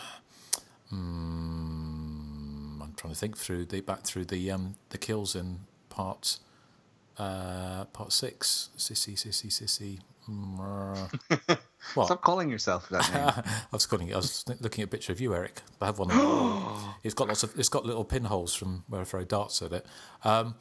Um, I'm trying to think through the back through the um, the kills in part uh, part six. Sissy, Sissy, Sissy. Mm, what? Stop calling yourself that name. I was calling. I was looking at a picture of you, Eric. I have one. On the wall. It's got lots of. It's got little pinholes from where I throw darts at it. Um,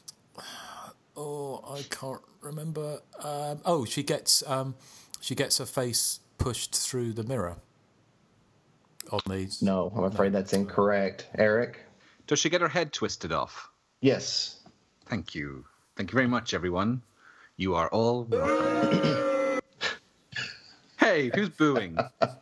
oh, I can't remember. Um, oh, she gets. Um, she gets her face pushed through the mirror. On the. No, I'm afraid no. that's incorrect. Eric. Does she get her head twisted off? Yes. Thank you. Thank you very much, everyone. You are all welcome. Hey, who's booing?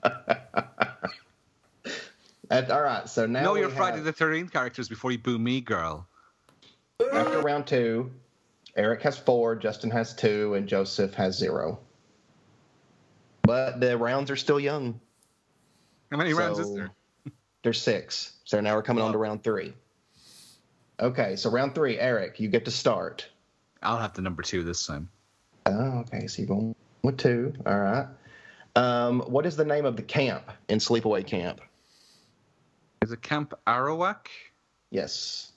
And, all right, so now know we your have, Friday the thirteenth characters before you boo me, girl. After round two, Eric has four, Justin has two, and Joseph has zero. But the rounds are still young. How many so rounds is there? There's six. So now we're coming oh. on to round three. Okay, so round three, Eric, you get to start. I'll have the number two this time. Oh, okay. So you're going with two. All right. Um, what is the name of the camp in Sleepaway Camp? Is it Camp Arawak? Yes.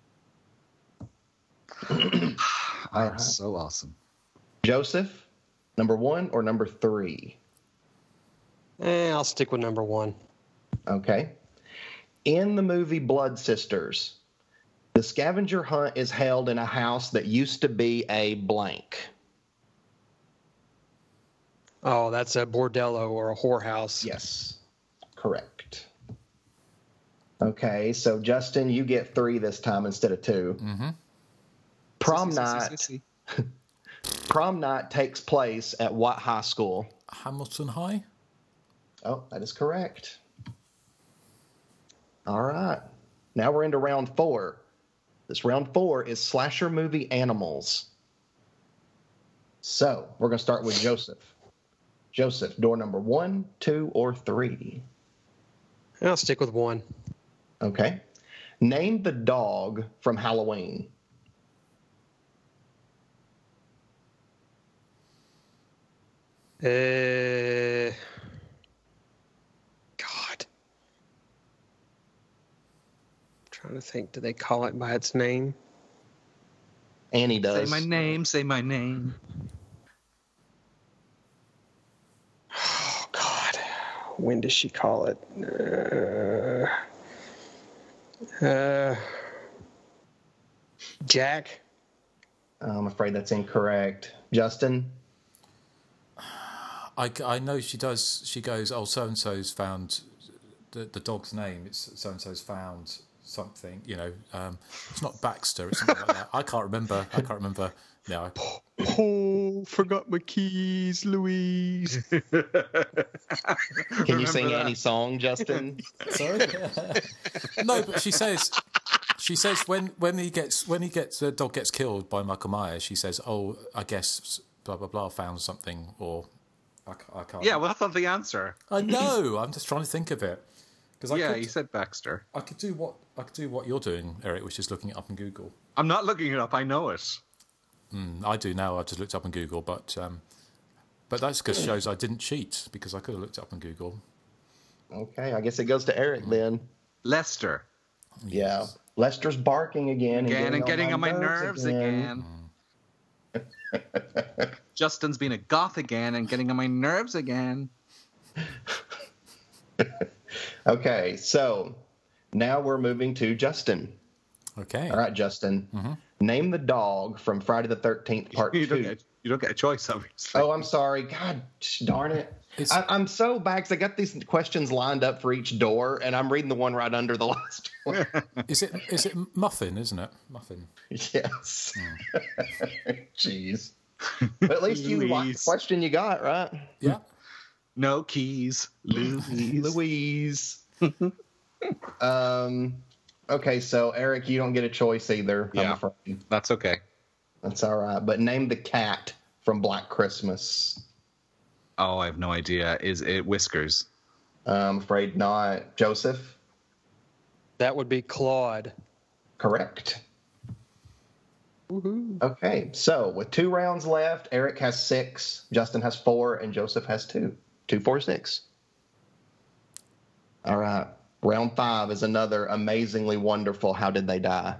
I am right. so awesome. Joseph, number one or number three? Eh, I'll stick with number one. Okay. In the movie Blood Sisters, the scavenger hunt is held in a house that used to be a blank. Oh, that's a bordello or a whorehouse. Yes, correct. Okay, so Justin, you get three this time instead of two. Mm-hmm. Prom sissy, night. Sissy, sissy. Prom night takes place at what high school? Hamilton High. Oh, that is correct. All right. Now we're into round four. This round four is slasher movie animals. So we're going to start with Joseph. Joseph, door number one, two, or three? I'll stick with one. Okay. Name the dog from Halloween. Uh, God. I'm trying to think. Do they call it by its name? Annie does. Say my name, say my name. Oh, God. When does she call it? Uh, uh, Jack? I'm afraid that's incorrect. Justin? I, I know she does. She goes, oh, so and so's found the the dog's name. It's so and so's found something. You know, um, it's not Baxter. It's something like that. I can't remember. I can't remember. No. I... Oh, forgot my keys, Louise. Can you sing that? Any song, Justin? Sorry. No, but she says. She says when, when he gets when he gets the dog gets killed by Michael Myers. She says, oh, I guess blah blah blah found something or. I, I can't. Yeah, well, that's not the answer. I know. I'm just trying to think of it. Because yeah, could, you said Baxter. I could do what I could do what you're doing, Eric, which is looking it up in Google. I'm not looking it up. I know it. Mm, I do now. I just looked up in Google, but um, but that just shows I didn't cheat because I could have looked it up in Google. Okay, I guess it goes to Eric then. Lester. Yeah, Lester's barking again, again and getting, and on, getting my on my nerves again. again. Mm. Justin's being a goth again and getting on my nerves again. Okay, so now we're moving to Justin. Okay. All right, Justin. Mm-hmm. Name the dog from Friday the thirteenth Part you two. Don't get, you don't get a choice, obviously. Oh, I'm sorry. God darn it. I, I'm so bad because I got these questions lined up for each door, and I'm reading the one right under the last one. Is it is it Muffin, isn't it? Muffin. Yes. Mm. Jeez. But at least you like the question you got, right? Yeah. No keys, Louise. Louise. um. Okay, so Eric, you don't get a choice either. Yeah, I'm afraid. That's okay. That's all right. But name the cat from Black Christmas. Oh, I have no idea. Is it Whiskers? I'm afraid not. Joseph? That would be Claude. Correct. Woohoo. Okay, so with two rounds left, Eric has six, Justin has four, and Joseph has two. Two, four, six. All right. Round five is another amazingly wonderful How Did They Die?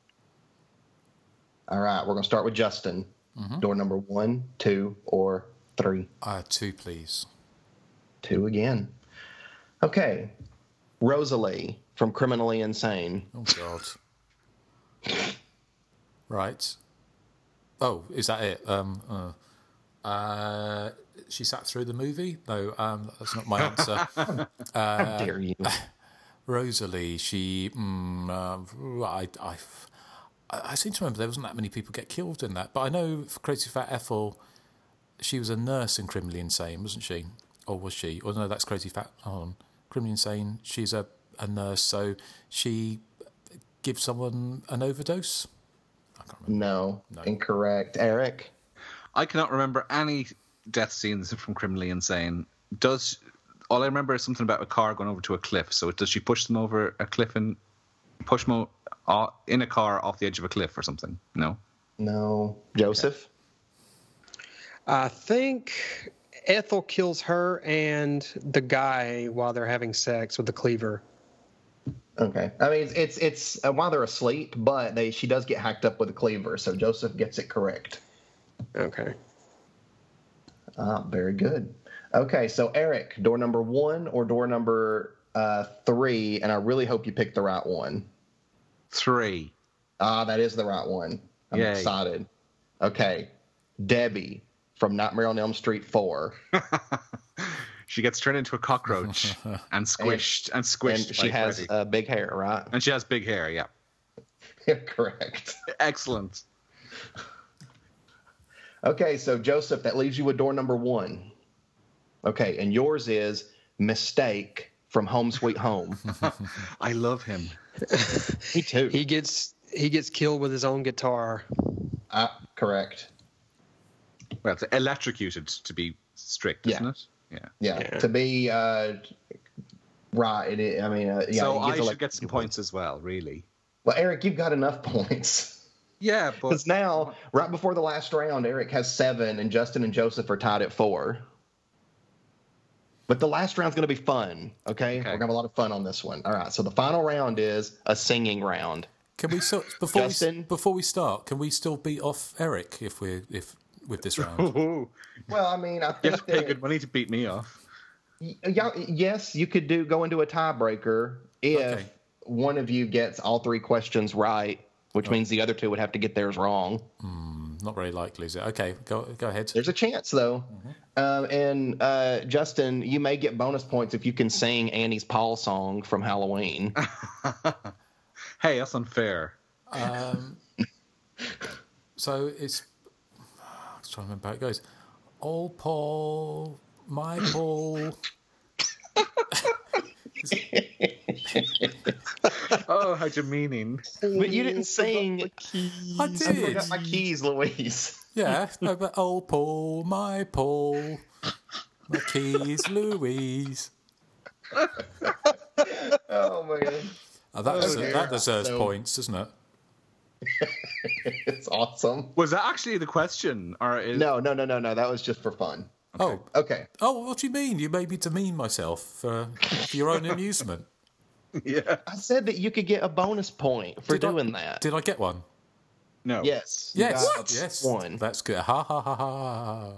All right, we're going to start with Justin. Mm-hmm. Door number one, two, or three? Uh, two, please. Two again. Okay. Rosalie from Criminally Insane. Oh, God. Right. Oh, is that it? Um, uh, uh, she sat through the movie? No, um, that's not my answer. uh, How dare you? Rosalie, she... Mm, uh, I, I, I seem to remember there wasn't that many people get killed in that, but I know for Crazy Fat Ethel, she was a nurse in Criminally Insane, wasn't she? Or was she? Or no, that's Crazy Fat... Hold on. Criminally Insane, she's a, a nurse, so she gives someone an overdose? I can't remember. No, no. Incorrect. Eric? I cannot remember any death scenes from Criminally Insane. Does... All I remember is something about a car going over to a cliff. So does she push them over a cliff and push them uh, in a car off the edge of a cliff or something? No? No. Joseph? I think Ethel kills her and the guy while they're having sex with the cleaver. Okay. I mean, it's it's, it's uh, while they're asleep, but they she does get hacked up with a cleaver, so Joseph gets it correct. Okay. Ah, very good. Okay, so Eric, door number one or door number uh, three, and I really hope you pick the right one. Three. Ah, that is the right one. I'm Yay. excited. Okay, Debbie from Nightmare on Elm Street four. She gets turned into a cockroach and squished and, and squished. And she has uh, big hair, right? And she has big hair, yeah. Correct. Excellent. Okay, so Joseph, that leaves you with door number one. Okay, and yours is Mistake from Home Sweet Home. I love him. Me too. He gets he gets killed with his own guitar. Uh, correct. Well, it's electrocuted to be strict, isn't yeah. it? Yeah. yeah. Yeah. To be uh, right. It, I mean, uh, yeah. So I elect- should get some points as well, really. Well, Eric, you've got enough points. Yeah, but because now, right before the last round, Eric has seven, and Justin and Joseph are tied at four. But the last round's going to be fun, okay? okay? We're going to have a lot of fun on this one. All right, so the final round is a singing round. Can we so, before Justin? we before we start? Can we still beat off Eric if we if with this round? Well, I mean, I you think have to pay that, good money to beat me off. Yeah, yes, you could do go into a tiebreaker if Okay. one of you gets all three questions right, which Oh. means the other two would have to get theirs wrong. Mm, not very likely, is it? Okay, go go ahead. There's a chance, though. Mm-hmm. Um, and uh, Justin, you may get bonus points if you can sing Annie's Paul song from Halloween. Hey, that's unfair. Um, so it's. I was trying to remember how it goes. Old Paul, my Paul. Oh, how demeaning. But you didn't sing. I I did. forgot my keys, Louise. Yeah, no, but old Paul, my Paul, my keys, Louise. Oh my god, Oh, that, des- dear. that deserves So- points, doesn't it? it's awesome. Was that actually the question? Or is... No, no, no, no, no. That was just for fun. Oh, Okay. oh, what do you mean? You made me demean myself for, for your own amusement. Yeah. I said that you could get a bonus point for Did I- doing that. Did I get one? No. Yes. you Yes, got yes. One. That's good. Ha ha ha ha.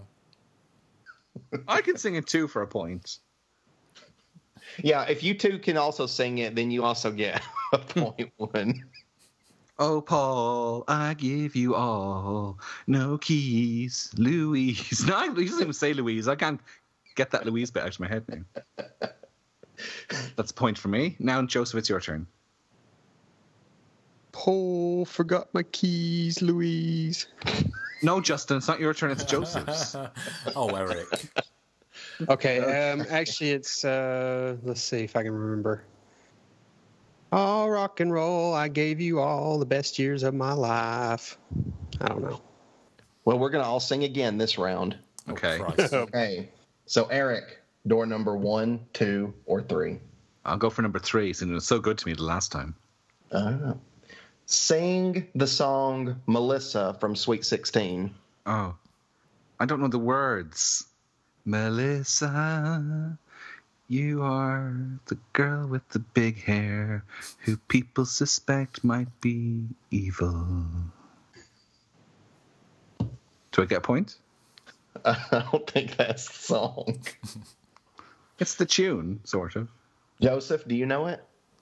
I can sing it too for a point. Yeah. If you two can also sing it, then you also get a point one. Oh, Paul, I give you all. No keys, Louise. No, he doesn't even say Louise. I can't get that Louise bit out of my head now. That's a point for me. Now, Joseph, it's your turn. Paul forgot my keys, Louise. No, Justin, it's not your turn. It's Joseph's. Oh, Eric. Okay, um, actually, it's, uh, let's see if I can remember. All rock and roll, I gave you all the best years of my life. I don't know. Well, we're going to all sing again this round. Okay. Okay. So, Eric, door number one, two, or three? I'll go for number three, since it was so good to me the last time. Uh, sing the song Melissa from Sweet sixteen. Oh. I don't know the words. Melissa, you are the girl with the big hair who people suspect might be evil. Do I get a point? I don't think that's the song. It's the tune, sort of. Joseph, do you know it?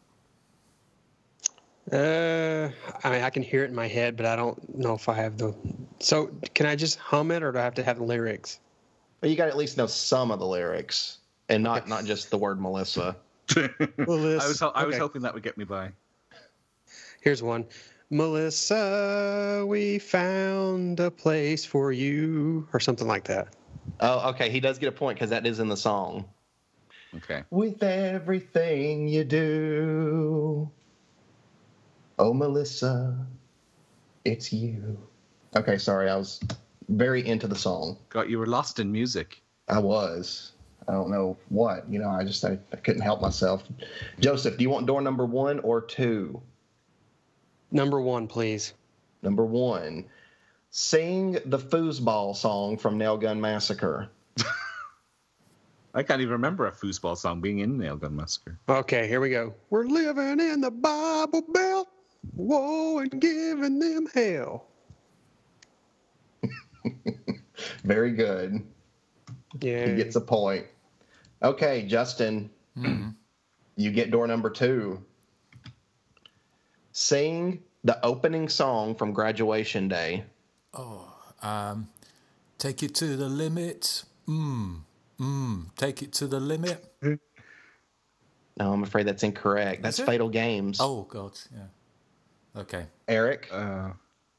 Uh, I mean, I can hear it in my head, but I don't know if I have the. So, can I just hum it, or do I have to have the lyrics? Well, you got to at least know some of the lyrics, and not not just the word Melissa. Melissa. I was ho- I was Okay. hoping that would get me by. Here's one. Melissa, we found a place for you, or something like that. Oh, okay. He does get a point because that is in the song. Okay. With everything you do, oh, Melissa, it's you. Okay, sorry. I was very into the song. God, you were lost in music. I was. I don't know what. You know, I just I, I couldn't help myself. Joseph, do you want door number one or two? Number one, please. Number one. Sing the foosball song from Nail Gun Massacre. I can't even remember a foosball song being in Nail Gun Massacre. Okay, here we go. We're living in the Bible Belt. Whoa, and giving them hell. Very good. Yeah. He gets a point. Okay, Justin. Mm-hmm. You get door number two. Sing the opening song from Graduation Day. Oh, um, take it to the limit. Mmm, mmm, take it to the limit. No, I'm afraid that's incorrect. That's Is it? Fatal Games. Oh, God, yeah. Okay. Eric? Uh,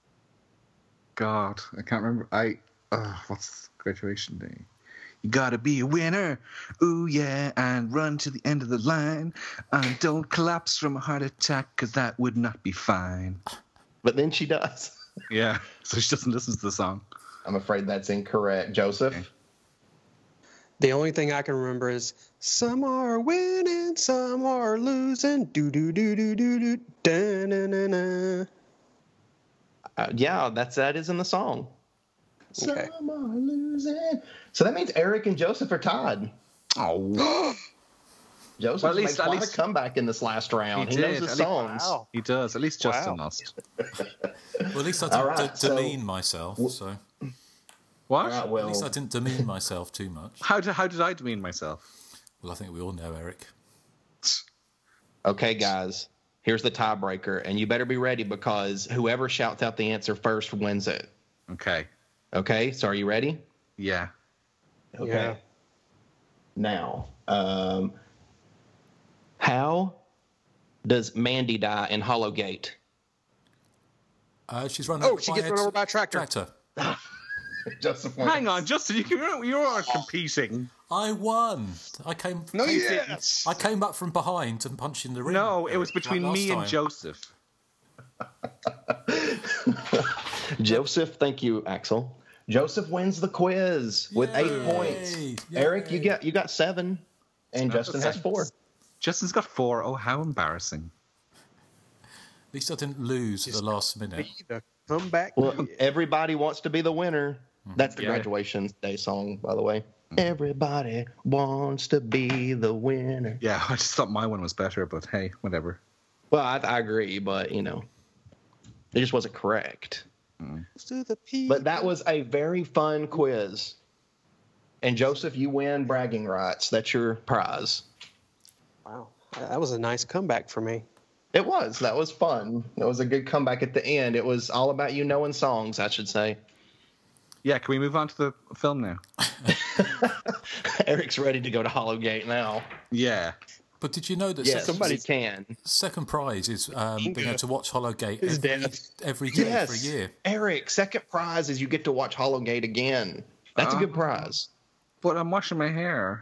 God, I can't remember. I uh, what's Graduation Day? You gotta be a winner, ooh yeah, and run to the end of the line. And don't collapse from a heart attack, because that would not be fine. But then she does. Yeah, so she doesn't listen to the song. I'm afraid that's incorrect. Joseph? Okay. The only thing I can remember is some are winning, some are losing. Do do do do do do. Da na na na. Uh, yeah, that's that is in the song. Okay. Some are losing. So that means Eric and Joseph are tied. Oh, Joseph Well, at made least- quite at a least- comeback in this last round. He He, did. knows his At least- songs. Wow. he does. At least Justin Wow. lost. Well, at least I All didn't right, de- so- demean myself, so... What? All right, At well, least I didn't demean myself too much. How did how did I demean myself? Well, I think we all know, Eric. okay, guys. Here's the tiebreaker, and you better be ready because whoever shouts out the answer first wins it. Okay. Okay, so are you ready? Yeah. Okay. Yeah. Now, um, how does Mandy die in Hollowgate? Uh, she's run Oh, over she by gets a run over by a tractor. tractor. Joseph Hang on, Justin. You, you, you are competing. I won. I came. No, you Yes. I came back from behind and punched in the ring. No, it was Eric, between like me last and time. Joseph. Joseph, thank you, Axel. Joseph wins the quiz with eight Yay. points. Yay. Eric, you got you got seven, and Justin has four. Justin's got four. Oh, how embarrassing. At least I didn't lose at the last minute. Be the comeback. Well, everybody wants to be the winner. That's the Yeah. graduation day song, by the way. Everybody wants to be the winner. Yeah, I just thought my one was better, but hey, whatever. Well, I, I agree, but you know, it just wasn't correct. To the people. But that was a very fun quiz. And Joseph, you win bragging rights. That's your prize. Wow, that was a nice comeback for me. It was. That was fun. It was a good comeback at the end. It was all about you knowing songs, I should say. Yeah, can we move on to the film now? Eric's ready to go to Hollowgate now. Yeah. But did you know that Yes, second, somebody can. second prize is um, being able to watch Hollowgate His every, death. every day Yes, for a year? Eric. Second prize is you get to watch Hollowgate again. That's a good Uh, prize. but I'm washing my hair.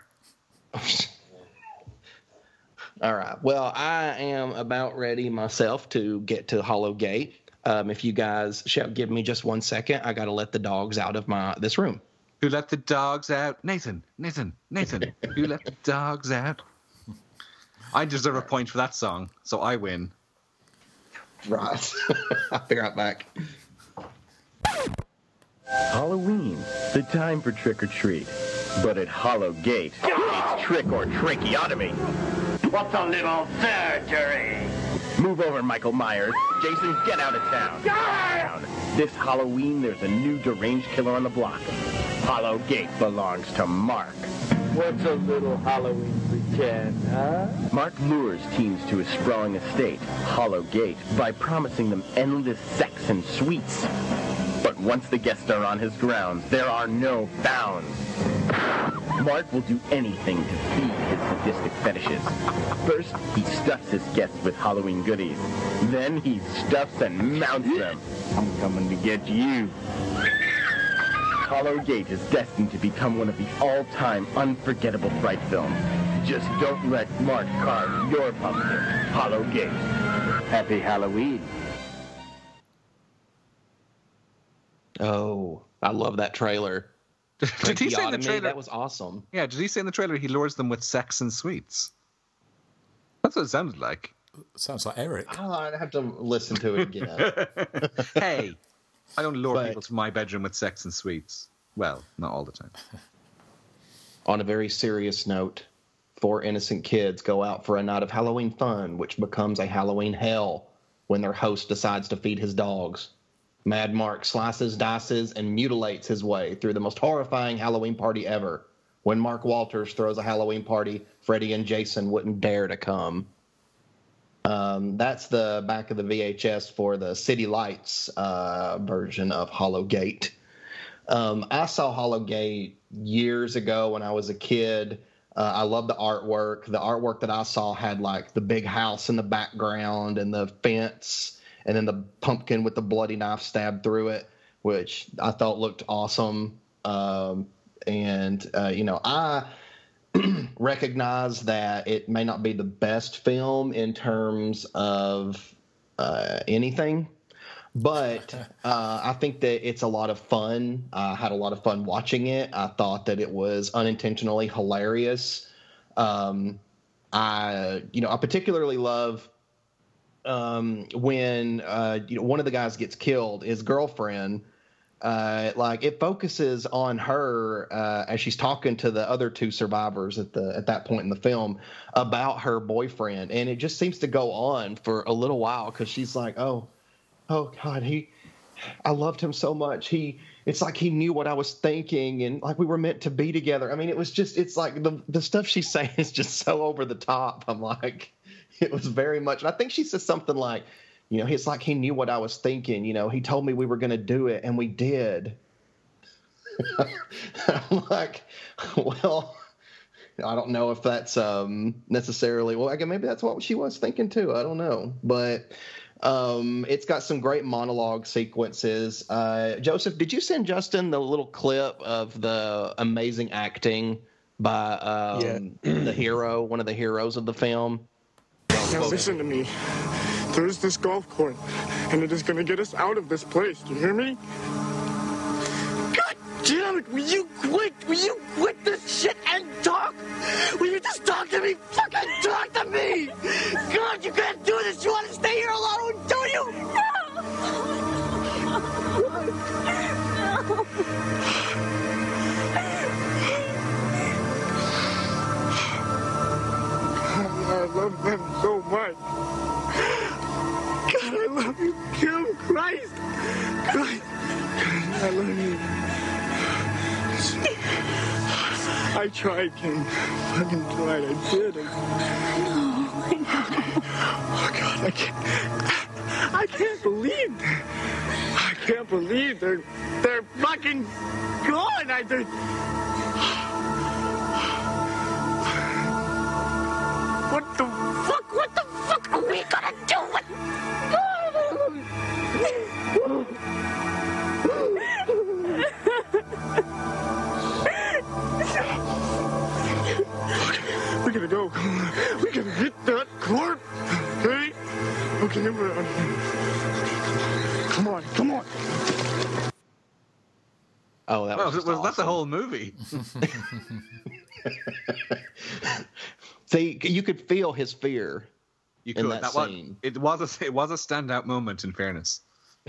All right. Well, I am about ready myself to get to Hollowgate. Um, if you guys shall give me just one second, I got to let the dogs out of my this room. Who let the dogs out? Nathan, Nathan, Nathan. Who let the dogs out? I deserve a point for that song, so I win. Right. I'll be right back. Halloween, the time for trick or treat. But at Hollowgate, it's trick or tracheotomy. What's a little surgery? Move over, Michael Myers. Jason, get out of town. Down. This Halloween, there's a new deranged killer on the block. Hollowgate belongs to Mark. What's a little Halloween pretend, huh? Mark lures teens to his sprawling estate, Hollowgate, by promising them endless sex and sweets. But once the guests are on his grounds, there are no bounds. Mark will do anything to feed his sadistic fetishes. First, he stuffs his guests with Halloween goodies. Then he stuffs and mounts them. I'm coming to get you. Hollowgate is destined to become one of the all-time unforgettable fright films. Just don't let Mark carve your pumpkin. Hollowgate. Happy Halloween. Oh, I love that trailer. Did he say in the trailer? That was awesome. Yeah, did he say in the trailer he lures them with sex and sweets? That's what it sounded like. Sounds like Eric. Oh, I'd have to listen to it again. Hey, I don't lure But- people to my bedroom with sex and sweets. Well, not all the time. On a very serious note, four innocent kids go out for a night of Halloween fun, which becomes a Halloween hell when their host decides to feed his dogs. Mad Mark slices, dices, and mutilates his way through the most horrifying Halloween party ever. When Mark Walters throws a Halloween party, Freddy and Jason wouldn't dare to come. Um, that's the back of the V H S for the City Lights uh, version of Hollowgate. Um, I saw Hollowgate years ago when I was a kid. Uh, I love the artwork. The artwork that I saw had like the big house in the background and the fence, and then the pumpkin with the bloody knife stabbed through it, which I thought looked awesome. Um, and, uh, you know, I recognize that it may not be the best film in terms of uh, anything, but uh, I think that it's a lot of fun. I had a lot of fun watching it. I thought that it was unintentionally hilarious. Um, I, you know, I particularly love Um, when uh, you know, one of the guys gets killed, his girlfriend, uh, like it focuses on her uh, as she's talking to the other two survivors at the at that point in the film about her boyfriend, and it just seems to go on for a little while because she's like, oh, oh God, he, I loved him so much. He, it's like he knew what I was thinking, and like we were meant to be together. I mean, it was just, it's like the the stuff she's saying is just so over the top. I'm like. It was very much, and I think she says something like, you know, it's like he knew what I was thinking. You know, he told me we were going to do it, and we did. I'm like, well, I don't know if that's um, necessarily, well, I guess maybe that's what she was thinking too. I don't know. But um, it's got some great monologue sequences. Uh, Joseph, did you send Justin the little clip of the amazing acting by um, yeah. the hero, one of the heroes of the film? Now listen to me. There's this golf course, and it is going to get us out of this place. Do you hear me? God damn it! Will you quit? Will you quit this shit and talk? Will you just talk to me? Fucking talk to me! God, you can't do this. You want to stay here alone, do you? I love them so much. God, I love you, Kim. Christ. Christ. God, I love you. I tried, Kim. Fucking tried. I did. No, I know. Oh, God, I can't. I can't believe that. I can't believe they're, they're fucking gone. I think. What the fuck? What the fuck are we gonna do with... Court? Okay. Okay, we're on. Come on, come on. Oh, that well, was, was awesome. that the whole movie? See, you could feel his fear. You in could. that, that scene. Was, it was a it was a standout moment. In fairness.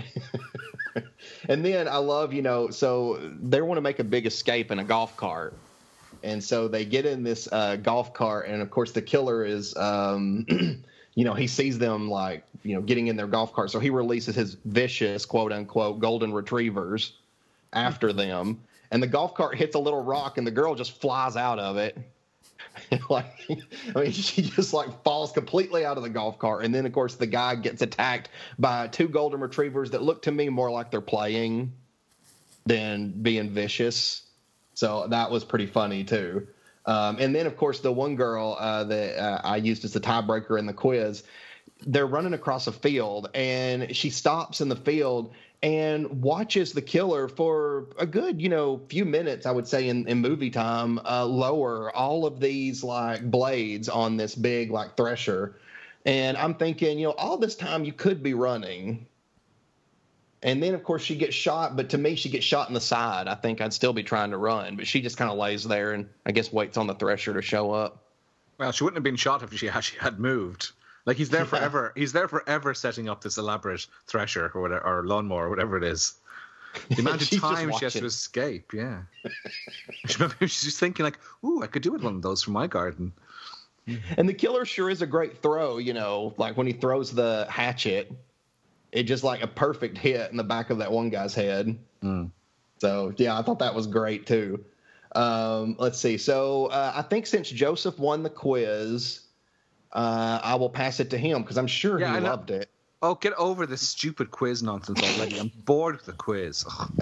And then I love, you know, so they want to make a big escape in a golf cart. And so they get in this uh, golf cart. And, of course, the killer is, um, you know, he sees them, like, you know, getting in their golf cart. So he releases his vicious, quote, unquote, golden retrievers after them. And the golf cart hits a little rock, and the girl just flies out of it. Like, I mean, she just like falls completely out of the golf cart, and then of course the guy gets attacked by two golden retrievers that look to me more like they're playing than being vicious. So that was pretty funny too. Um, and then of course the one girl uh, that uh, I used as the tiebreaker in the quiz, they're running across a field, and she stops in the field and watches the killer for a good, you know, few minutes, I would say, in, in movie time, uh, lower all of these, like, blades on this big, like, thresher. And I'm thinking, you know, all this time you could be running. And then, of course, she gets shot. But to me, she gets shot in the side. I think I'd still be trying to run. But she just kind of lays there and, I guess, waits on the thresher to show up. Well, she wouldn't have been shot if she actually had moved. Like, he's there forever. Yeah. He's there forever setting up this elaborate thresher or whatever, or lawnmower, or whatever it is. The amount of time she has to escape, yeah. She's just thinking like, ooh, I could do with one of those for my garden. And the killer sure is a great throw, you know, like when he throws the hatchet, it just like a perfect hit in the back of that one guy's head. Mm. So, yeah, I thought that was great, too. Um, let's see. So uh, I think since Joseph won the quiz... Uh, I will pass it to him because I'm sure yeah, he loved it. Oh, get over this stupid quiz nonsense already. I'm bored with the quiz.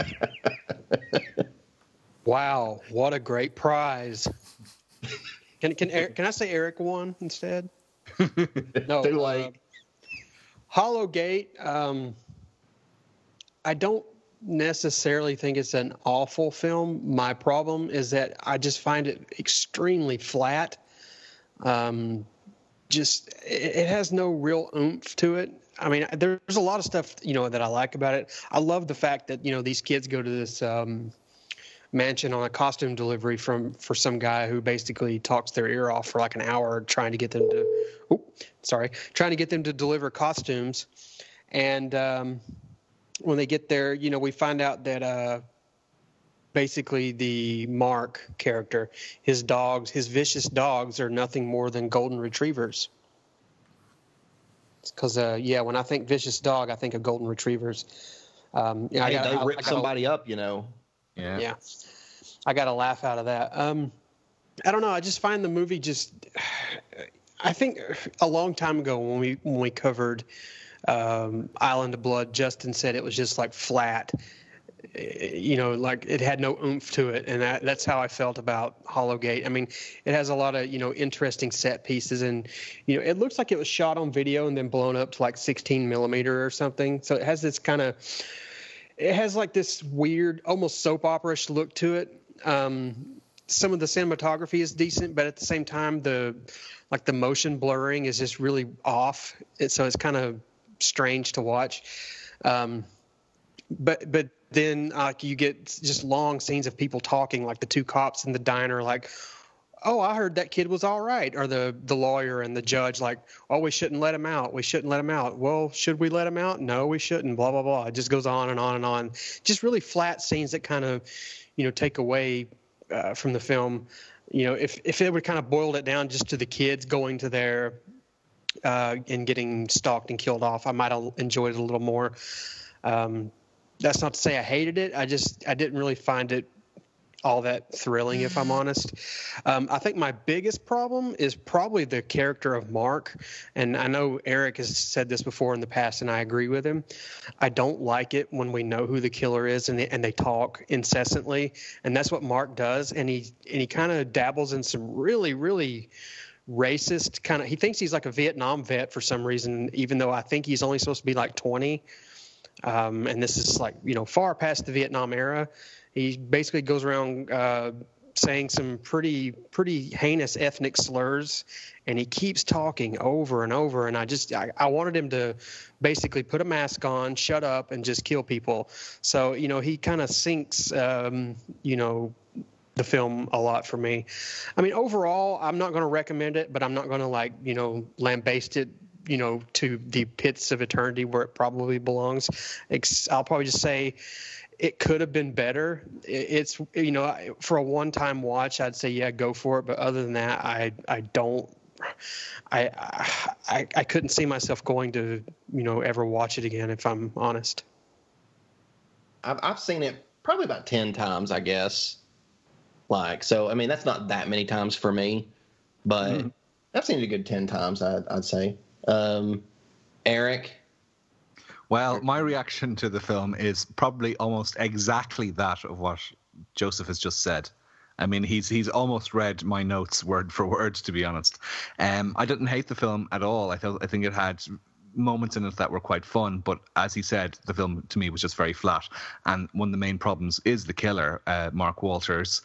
Wow, what a great prize. Can can Eric, can I say Eric won instead? No. Too late. Uh, Hollow Gate, um, I don't necessarily think it's an awful film. My problem is that I just find it extremely flat. Um Just it, it has no real oomph to it. I mean, there's a lot of stuff, you know, that I like about it. I love the fact that, you know, these kids go to this um, mansion on a costume delivery from for some guy who basically talks their ear off for like an hour trying to get them to, oh, sorry, trying to get them to deliver costumes. And um, when they get there, you know, we find out that uh, basically the Mark character, his dogs, his vicious dogs are nothing more than golden retrievers. Because, uh, yeah, when I think vicious dog, I think of golden retrievers. Um, yeah, hey, I gotta, they rip I, I gotta, somebody up, you know. Yeah. Yeah. I got a laugh out of that. Um, I don't know. I just find the movie just. I think a long time ago when we when we covered um, Island of Blood, Justin said it was just like flat. You know, like it had no oomph to it, and that, that's how I felt about Hollow Gate. I mean, it has a lot of, you know, interesting set pieces, and, you know, it looks like it was shot on video and then blown up to like sixteen millimeter or something. So it has this kind of, it has like this weird, almost soap opera-ish look to it. Um, some of the cinematography is decent, but at the same time, the like the motion blurring is just really off. It, so it's kind of strange to watch. Um, but but. Then uh, you get just long scenes of people talking, like the two cops in the diner, like, oh, I heard that kid was all right. Or the, the lawyer and the judge, like, oh, we shouldn't let him out. We shouldn't let him out. Well, should we let him out? No, we shouldn't, blah, blah, blah. It just goes on and on and on. Just really flat scenes that kind of, you know, take away uh, from the film. You know, if, if it would kind of boiled it down just to the kids going to their uh, and getting stalked and killed off, I might have enjoyed it a little more. Um That's not to say I hated it. I just I didn't really find it all that thrilling, if I'm honest. Um, I think my biggest problem is probably the character of Mark. And I know Eric has said this before in the past, and I agree with him. I don't like it when we know who the killer is and they, and they talk incessantly. And that's what Mark does. And he and he kind of dabbles in some really, really racist kind of – he thinks he's like a Vietnam vet for some reason, even though I think he's only supposed to be like twenty. Um, and this is like, you know, far past the Vietnam era. He basically goes around uh, saying some pretty pretty heinous ethnic slurs, and he keeps talking over and over. And I just I, I wanted him to basically put a mask on, shut up, and just kill people. So you know he kind of sinks um, you know the film a lot for me. I mean, overall, I'm not going to recommend it, but I'm not going to like you know lambaste it you know to the pits of eternity where it probably belongs. I'll probably just say it could have been better. It's, you know, for a one-time watch, I'd say, yeah, go for it. But other than that, I I don't, I I, I couldn't see myself going to, you know, ever watch it again, if I'm honest. I've, I've seen it probably about ten times, I guess. Like, so, I mean, that's not that many times for me, but mm. I've seen it a good ten times, I'd, I'd say. Um, Eric? Well, my reaction to the film is probably almost exactly that of what Joseph has just said. I mean, he's he's almost read my notes word for word, to be honest. Um, I didn't hate the film at all. I thought I think it had moments in it that were quite fun, but as he said, the film to me was just very flat. And one of the main problems is the killer, uh, Mark Walters.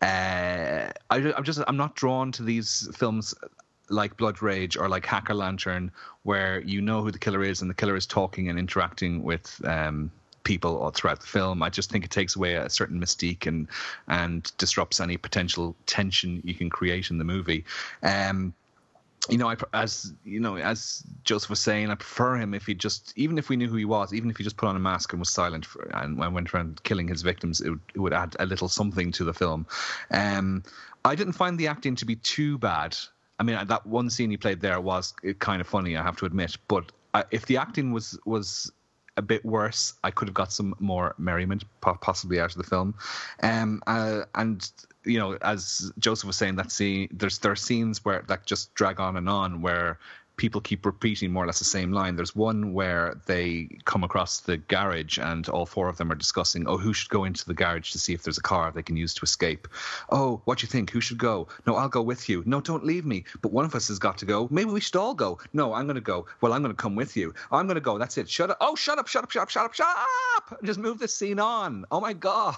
Uh, I, I'm just I'm not drawn to these films like Blood Rage or like Hacker Lantern, where you know who the killer is and the killer is talking and interacting with um, people all throughout the film. I just think it takes away a certain mystique and and disrupts any potential tension you can create in the movie. Um, you know, I, as you know, as Joseph was saying, I prefer him if he just, even if we knew who he was, even if he just put on a mask and was silent for, and went around killing his victims, it would, it would add a little something to the film. Um, I didn't find the acting to be too bad. I mean, that one scene he played there was kind of funny, I have to admit. But I, if the acting was was a bit worse, I could have got some more merriment possibly out of the film. Um, uh, and you know, as Joseph was saying, that scene, there's there are scenes where that just drag on and on, where people keep repeating more or less the same line. There's one where they come across the garage and all four of them are discussing, oh, who should go into the garage to see if there's a car they can use to escape? Oh, what do you think? Who should go? No, I'll go with you. No, don't leave me. But one of us has got to go. Maybe we should all go. No, I'm going to go. Well, I'm going to come with you. I'm going to go. That's it. Shut up. Oh, shut up, shut up, shut up, shut up, shut up. Just move this scene on. Oh, my God.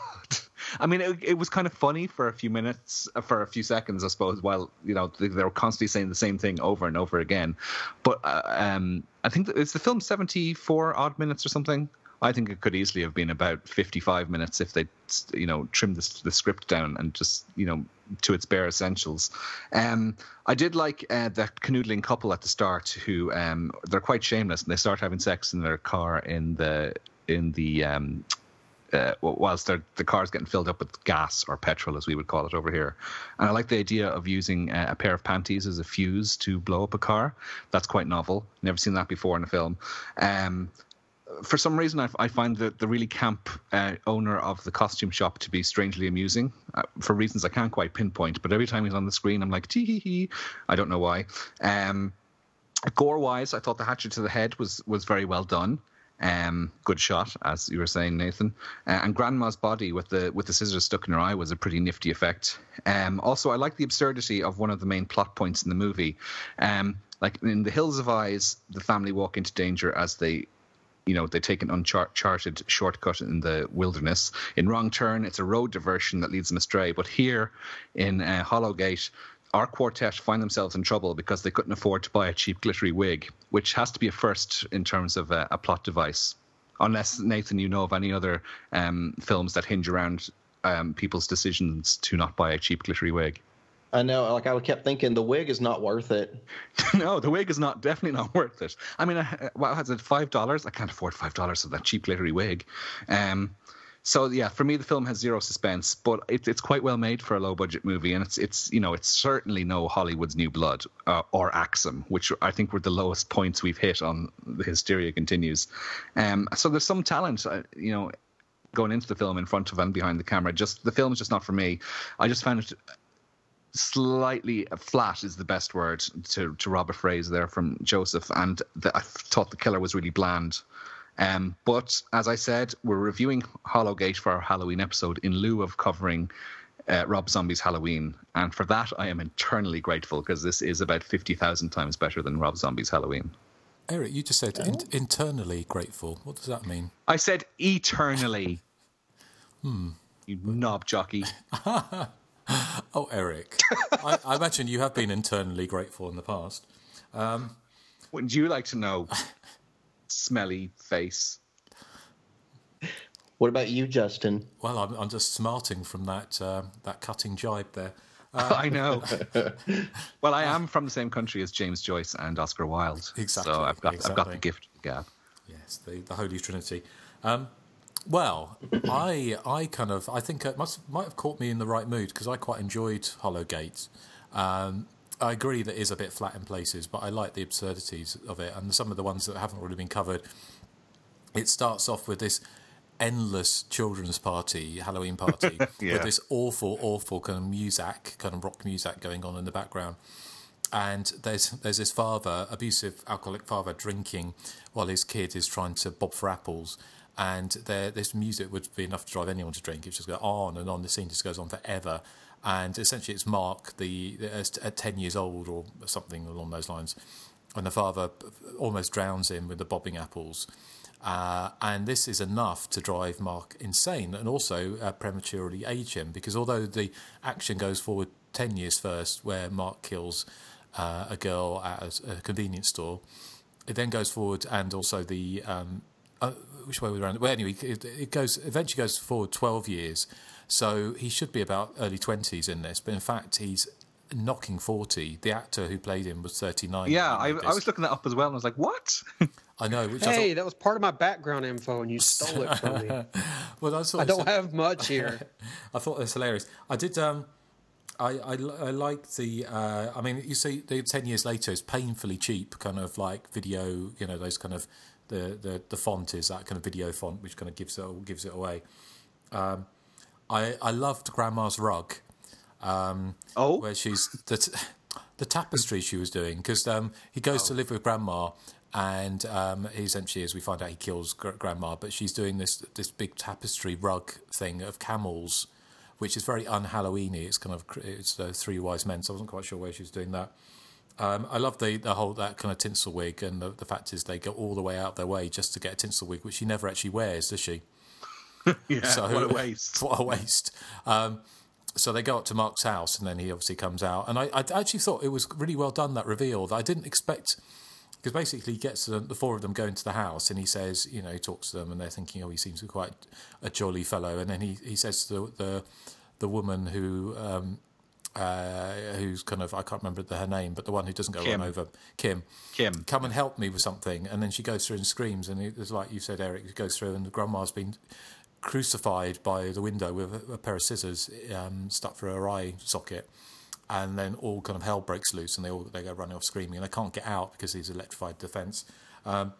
I mean, it, it was kind of funny for a few minutes, for a few seconds, I suppose, while, you know, they, they were constantly saying the same thing over and over again. But uh, um, I think that it's the film seventy-four odd minutes or something. I think it could easily have been about fifty-five minutes if they, you know, trimmed the, the script down and just, you know, to its bare essentials. Um, I did like uh, that canoodling couple at the start who um, they're quite shameless and they start having sex in their car in the in the. Um, Uh, whilst the car's getting filled up with gas or petrol, as we would call it over here. And I like the idea of using uh, a pair of panties as a fuse to blow up a car. That's quite novel. Never seen that before in a film. Um, for some reason, I, I find the, the really camp uh, owner of the costume shop to be strangely amusing, uh, for reasons I can't quite pinpoint. But every time he's on the screen, I'm like, tee hee hee. I don't know why. Um, gore-wise, I thought the hatchet to the head was was very well done. Um, good shot, as you were saying, Nathan. Uh, and Grandma's body with the with the scissors stuck in her eye was a pretty nifty effect. Um, also, I like the absurdity of one of the main plot points in the movie. Um, like in The Hills of Eyes, the family walk into danger as they, you know, they take an uncharted shortcut in the wilderness. In Wrong Turn, it's a road diversion that leads them astray. But here in uh, Hollowgate, our quartet find themselves in trouble because they couldn't afford to buy a cheap glittery wig, which has to be a first in terms of a, a plot device. Unless, Nathan, you know of any other um, films that hinge around um, people's decisions to not buy a cheap glittery wig. I know, like I kept thinking the wig is not worth it. No, the wig is not definitely not worth it. I mean, uh, what has it, five dollars? I can't afford five dollars for that cheap glittery wig. Um So yeah, for me the film has zero suspense, but it, it's quite well made for a low budget movie, and it's it's you know it's certainly no Hollywood's New Blood uh, or Axum, which I think were the lowest points we've hit on The Hysteria Continues. Um, so there's some talent, uh, you know, going into the film in front of and behind the camera. Just the film is just not for me. I just found it slightly flat is the best word to to rob a phrase there from Joseph, and the, I thought the killer was really bland. Um, but as I said, we're reviewing Hollowgate for our Halloween episode in lieu of covering uh, Rob Zombie's Halloween. And for that, I am eternally grateful because this is about fifty thousand times better than Rob Zombie's Halloween. Eric, you just said in- internally grateful. What does that mean? I said eternally. hmm. You knob jockey. Oh, Eric, I, I imagine you have been internally grateful in the past. Um, Wouldn't you like to know? Smelly face. What about you, Justin? Well, I'm, I'm just smarting from that uh, that cutting jibe there. Uh, I know. Well, I am from the same country as James Joyce and Oscar Wilde. Exactly. So I've got exactly. I've got the gift of the gab. Yes, the, the Holy Trinity. Um, well, I I kind of I think it must might have caught me in the right mood because I quite enjoyed Hollowgate. Um, I agree that it is a bit flat in places, but I like the absurdities of it and some of the ones that haven't really been covered. It starts off with this endless children's party, Halloween party, Yeah. with this awful, awful kind of music, kind of rock music going on in the background. And there's there's this father, abusive alcoholic father, drinking while his kid is trying to bob for apples. And there, this music would be enough to drive anyone to drink. It just goes on and on. The scene just goes on forever. And essentially, it's Mark, the at ten years old or something along those lines, and the father almost drowns him with the bobbing apples. Uh, and this is enough to drive Mark insane and also uh, prematurely age him, because although the action goes forward ten years first, where Mark kills uh, a girl at a, a convenience store, it then goes forward and also the um, uh, which way we around? Well, anyway, it, it goes eventually goes forward twelve years, so he should be about early twenties in this, but in fact he's knocking forty. The actor who played him was thirty-nine. Yeah, I, I was looking that up as well, and I was like, "What?" I know. Which hey, I thought... that was part of my background info, and you stole it from me. Well, I, I don't have much here. I thought it was hilarious. I did. Um, I I, I liked the. Uh, I mean, you see, the ten years later is painfully cheap, kind of like video. You know, those kind of the the, the font is that kind of video font, which kind of gives it gives it away. Um, I I loved Grandma's rug. Um, oh, where she's the t- the tapestry she was doing, because um, he goes oh. to live with Grandma. And um, he essentially, as we find out, he kills gr- Grandma. But she's doing this this big tapestry rug thing of camels, which is very un-Halloweeny. It's kind of it's the Three Wise Men. So I wasn't quite sure where she was doing that. Um, I love the the whole that kind of tinsel wig, and the, the fact is they go all the way out their way just to get a tinsel wig, which she never actually wears, does she? Yeah, so, what a waste! What a waste! Um, so they go up to Mark's house, and then he obviously comes out. And I, I actually thought it was really well done, that reveal. That I didn't expect. Because basically he gets them, the four of them go into the house and he says, you know, he talks to them and they're thinking, oh, he seems to be quite a jolly fellow. And then he, he says to the the, the woman who um, uh, who's kind of, I can't remember the, her name, but the one who doesn't go Kim. run over, Kim. Kim. Come and help me with something. And then she goes through and screams. And it was like you said, Eric, she goes through and the grandma's been crucified by the window with a, a pair of scissors um, stuck through her eye socket. And then all kind of hell breaks loose, and they all they go running off screaming, and they can't get out because he's electrified the fence. Um,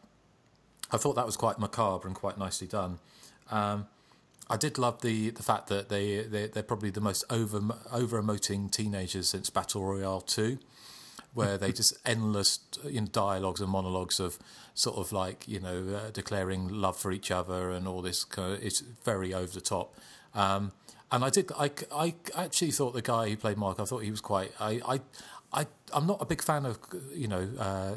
I thought that was quite macabre and quite nicely done. Um, I did love the, the fact that they they they're probably the most over over emoting teenagers since Battle Royale two, where they just endless you know, dialogues and monologues of sort of like you know uh, declaring love for each other and all this kind of, it's very over the top. Um, And I did. I, I actually thought the guy who played Mark. I thought he was quite. I I, I I'm not a big fan of you know uh,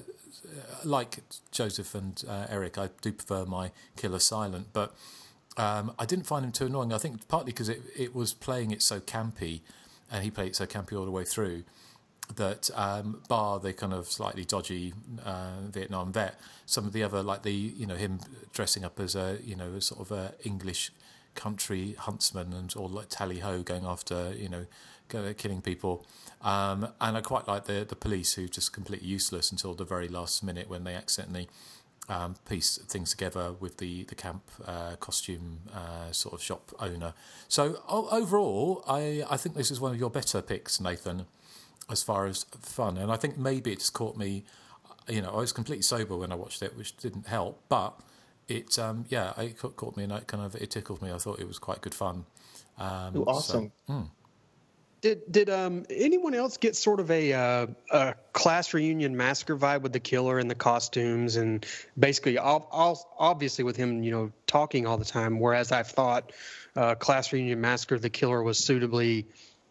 like Joseph and uh, Eric. I do prefer my killer silent, but um, I didn't find him too annoying. I think partly because it it was playing it so campy, and he played it so campy all the way through. That um, bar the kind of slightly dodgy uh, Vietnam vet, some of the other like the you know him dressing up as a you know a sort of a English country huntsman and or like tally ho going after you know killing people, um, and I quite like the the police who just completely useless until the very last minute when they accidentally um, piece things together with the the camp uh, costume uh, sort of shop owner. So o- overall, I I think this is one of your better picks, Nathan, as far as fun, and I think maybe it just caught me. You know, I was completely sober when I watched it, which didn't help, but. It um, yeah, it caught me and it kind of it tickled me. I thought it was quite good fun. Um, Ooh, awesome. So, mm. Did did um anyone else get sort of a uh, a class reunion massacre vibe with the killer and the costumes and basically all, all, obviously with him you know talking all the time? Whereas I thought uh, class reunion massacre the killer was suitably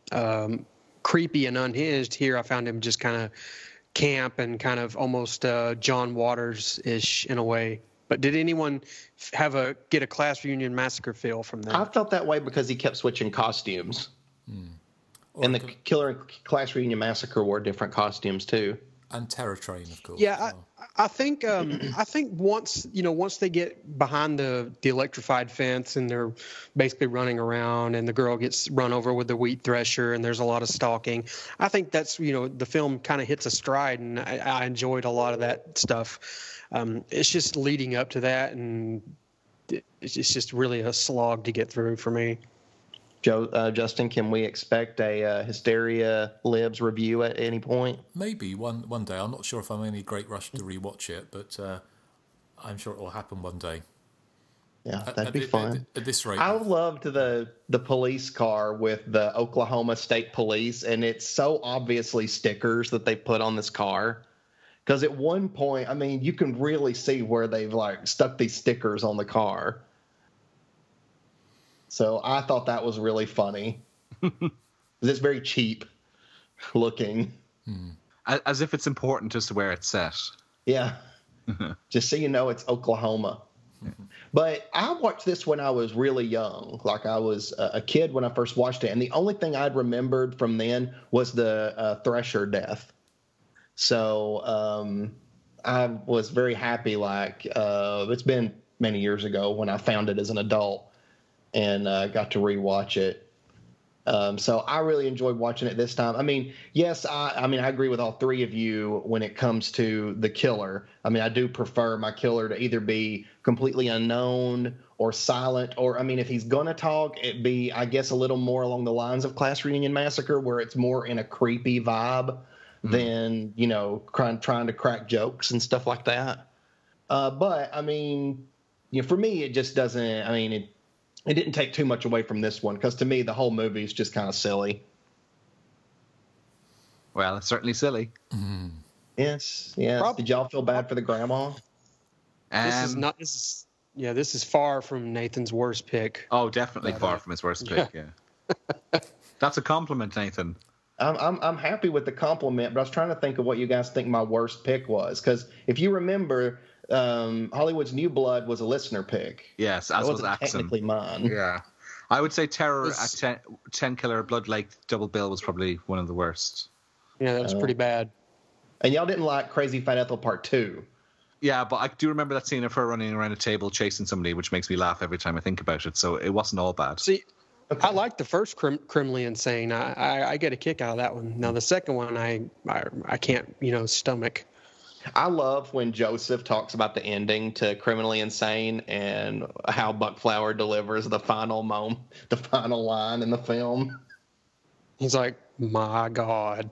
um, creepy and unhinged. Here I found him just kind of camp and kind of almost uh, John Waters ish in a way. But did anyone have a get a class reunion massacre feel from that? I felt that way because he kept switching costumes. Mm. And the Killer and Class Reunion Massacre wore different costumes too. And Terror Train, of course. Yeah, I, I think um, I think once you know once they get behind the, the electrified fence and they're basically running around and the girl gets run over with the wheat thresher and there's a lot of stalking, I think that's you know the film kind of hits a stride, and I, I enjoyed a lot of that stuff. Um, it's just leading up to that, and it's just really a slog to get through for me. Joe, uh, Justin, can we expect a uh, Hysteria Libs review at any point? Maybe one one day. I'm not sure if I'm in any great rush to rewatch it, but uh, I'm sure it will happen one day. Yeah, At- that'd at be thi- fun. At, at this rate, I loved the the police car with the Oklahoma State Police, and it's so obviously stickers that they put on this car. Because at one point, I mean, you can really see where they've like stuck these stickers on the car. So I thought that was really funny. It's very cheap looking. As if it's important just to where it's set. Yeah. Just so you know, it's Oklahoma. But I watched this when I was really young. Like I was a kid when I first watched it. And the only thing I'd remembered from then was the uh, Thresher death. So um, I was very happy. Like uh, it's been many years ago when I found it as an adult. And uh, got to rewatch it. Um, so I really enjoyed watching it this time. I mean, yes, I, I mean, I agree with all three of you when it comes to the killer. I mean, I do prefer my killer to either be completely unknown or silent, or, I mean, if he's going to talk, it be, I guess, a little more along the lines of Class Reunion Massacre, where it's more in a creepy vibe mm-hmm. than, you know, trying, trying to crack jokes and stuff like that. Uh, but, I mean, you know, for me, it just doesn't, I mean, it, It didn't take too much away from this one, because to me, the whole movie is just kind of silly. Well, it's certainly silly. Mm. Yes, yes. Prob- Did y'all feel bad for the grandma? Um, this is not. This is yeah. This is far from Nathan's worst pick. Oh, definitely but, far uh, from his worst pick. Yeah. yeah. That's a compliment, Nathan. I'm, I'm I'm happy with the compliment, but I was trying to think of what you guys think my worst pick was, because if you remember. Um, Hollywood's New Blood was a listener pick. Yes, as it was Axum. Technically mine. Yeah, I would say Terror It's, at ten, ten Killer Blood Lake Double Bill was probably one of the worst. Yeah, that was uh, pretty bad. And y'all didn't like Crazy Fat Ethel Part Two. Yeah, but I do remember that scene of her running around a table chasing somebody, which makes me laugh every time I think about it. So it wasn't all bad. See, okay. I like the first crim- Criminally Insane. I, I I get a kick out of that one. Now the second one, I I, I can't you know stomach. I love when Joseph talks about the ending to Criminally Insane and how Buckflower delivers the final moment, the final line in the film. He's like, "My God."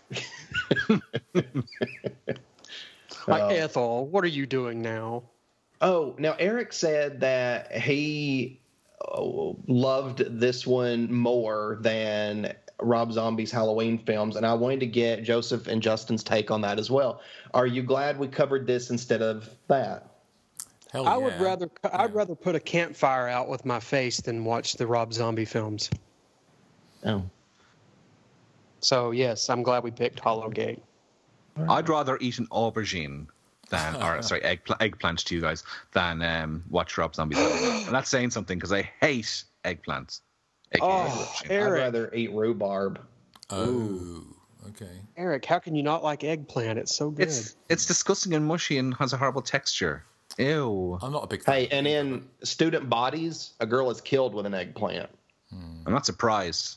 Like, uh, Ethel, what are you doing now? Oh, now Eric said that he loved this one more than Rob Zombie's Halloween films, and I wanted to get Joseph and Justin's take on that as well. Are you glad we covered this instead of that? Hell I yeah. would rather I'd rather put a campfire out with my face than watch the Rob Zombie films. Oh. So yes, I'm glad we picked Hollowgate. I'd rather eat an aubergine than, or sorry, eggpl- eggplant to you guys, than um, watch Rob Zombie. And that's saying something, because I hate eggplants. Oh, Eric. I'd rather eat rhubarb. Oh, Ooh. okay. Eric, how can you not like eggplant? It's so good. It's it's disgusting and mushy and has a horrible texture. Ew. I'm not a big fan. Hey, and in Student Bodies, a girl is killed with an eggplant. Hmm. I'm not surprised.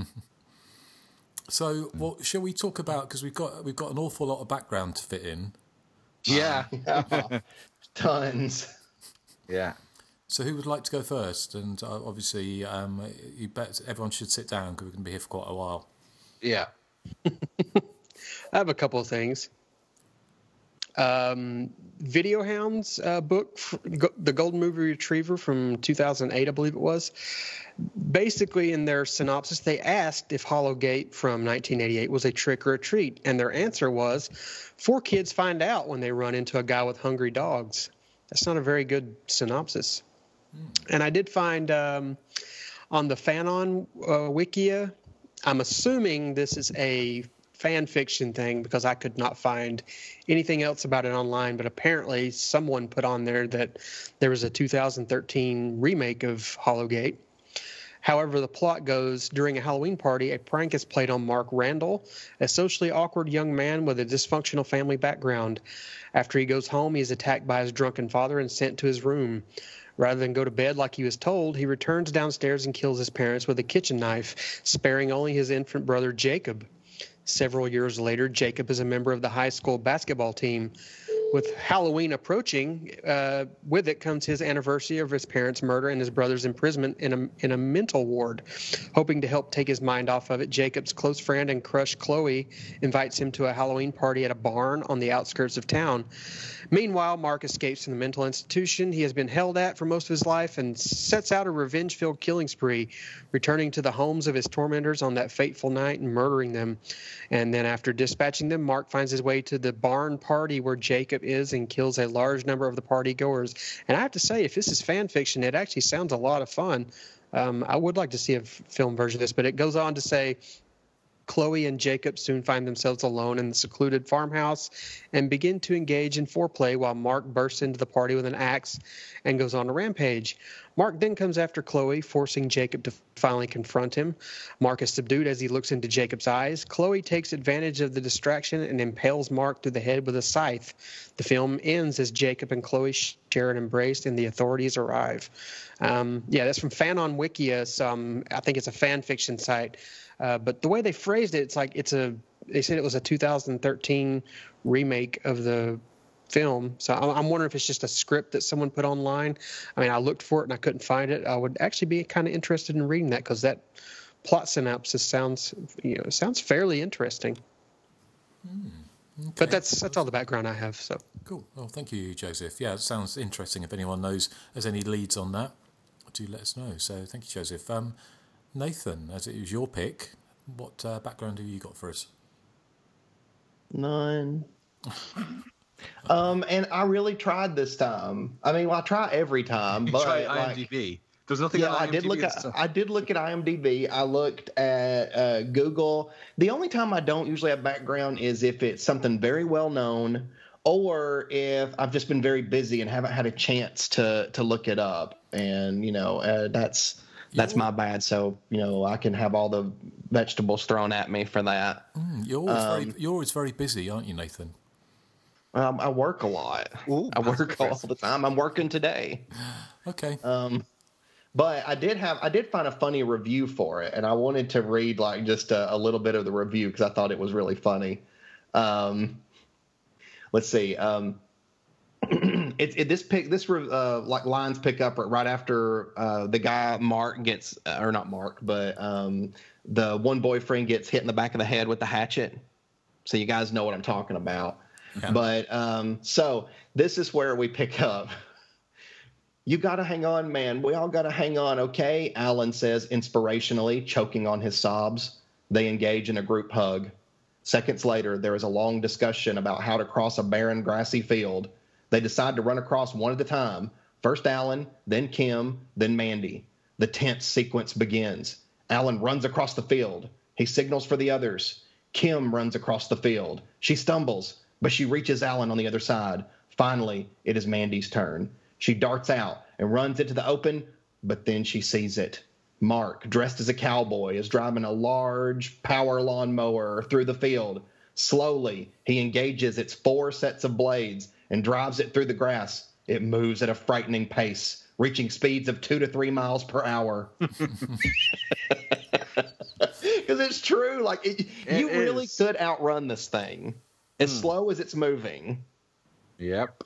So, well, shall we talk about, because we've got we've got an awful lot of background to fit in. Yeah. yeah. Tons. Yeah. So who would like to go first? And uh, obviously, um, you bet everyone should sit down, because we're going to be here for quite a while. Yeah. I have a couple of things. Um, Video Hound's uh, book, The Golden Movie Retriever from two thousand eight, I believe it was. Basically, in their synopsis, they asked if Hollowgate from nineteen eighty-eight was a trick or a treat. And their answer was, four kids find out when they run into a guy with hungry dogs. That's not a very good synopsis. And I did find um, on the Fanon uh, Wikia, I'm assuming this is a fan fiction thing, because I could not find anything else about it online. But apparently someone put on there that there was a two thousand thirteen remake of Hollowgate. However, the plot goes, during a Halloween party, a prank is played on Mark Randall, a socially awkward young man with a dysfunctional family background. After he goes home, he is attacked by his drunken father and sent to his room. Rather than go to bed like he was told, he returns downstairs and kills his parents with a kitchen knife, sparing only his infant brother Jacob. Several years later, Jacob is a member of the high school basketball team. With Halloween approaching, uh, with it comes his anniversary of his parents' murder and his brother's imprisonment in a in a mental ward. Hoping to help take his mind off of it, Jacob's close friend and crush Chloe invites him to a Halloween party at a barn on the outskirts of town. Meanwhile, Mark escapes from the mental institution he has been held at for most of his life and sets out a revenge-filled killing spree, returning to the homes of his tormentors on that fateful night and murdering them. And then after dispatching them, Mark finds his way to the barn party where Jacob is and kills a large number of the party goers. And I have to say, if this is fan fiction, it actually sounds a lot of fun. Um, I would like to see a f- film version of this, but it goes on to say, Chloe and Jacob soon find themselves alone in the secluded farmhouse and begin to engage in foreplay while Mark bursts into the party with an axe and goes on a rampage. Mark then comes after Chloe, forcing Jacob to finally confront him. Mark is subdued as he looks into Jacob's eyes. Chloe takes advantage of the distraction and impales Mark through the head with a scythe. The film ends as Jacob and Chloe share an embrace and the authorities arrive. Um, yeah, that's from Fan on Wikia. Um, I think it's a fan fiction site. Uh, but the way they phrased it, it's like it's a. They said it was a two thousand thirteen remake of the film. So I'm wondering if it's just a script that someone put online. I mean, I looked for it and I couldn't find it. I would actually be kind of interested in reading that because that plot synopsis sounds, you know, sounds fairly interesting. Mm, okay. But that's that's all the background I have. So cool. Well, thank you, Joseph. Yeah, it sounds interesting. If anyone knows has any leads on that, do let us know. So thank you, Joseph. Um, Nathan, as it was your pick, what uh, background have you got for us? None. um, and I really tried this time. I mean, well, I try every time. You but try like, IMDb. There's nothing. Yeah, on I did look at. I did look at IMDb. I looked at uh, Google. The only time I don't usually have background is if it's something very well known, or if I've just been very busy and haven't had a chance to to look it up. And you know, uh, that's. That's my bad. So, you know, I can have all the vegetables thrown at me for that. Mm, you're, always um, very, you're always very busy, aren't you, Nathan? Um, I work a lot. Ooh, I work all the time. I'm working today. Okay. Um, but I did have, I did find a funny review for it, and I wanted to read like just a, a little bit of the review because I thought it was really funny. Um, let's see. Um, It, it this pick this uh, like lines pick up right after uh, the guy Mark gets uh, or not Mark but um, the one boyfriend gets hit in the back of the head with the hatchet. So you guys know what I'm talking about. Yeah. But um, so this is where we pick up. You gotta hang on, man. We all gotta hang on, okay? Alan says inspirationally, choking on his sobs. They engage in a group hug. Seconds later, there is a long discussion about how to cross a barren, grassy field. They decide to run across one at a time. First Alan, then Kim, then Mandy. The tense sequence begins. Alan runs across the field. He signals for the others. Kim runs across the field. She stumbles, but she reaches Alan on the other side. Finally, it is Mandy's turn. She darts out and runs into the open, but then she sees it. Mark, dressed as a cowboy, is driving a large power lawnmower through the field. Slowly, he engages its four sets of blades and drives it through the grass. It moves at a frightening pace, reaching speeds of two to three miles per hour. Because it's true. Like it, it you really is. could outrun this thing as hmm. slow as it's moving. Yep.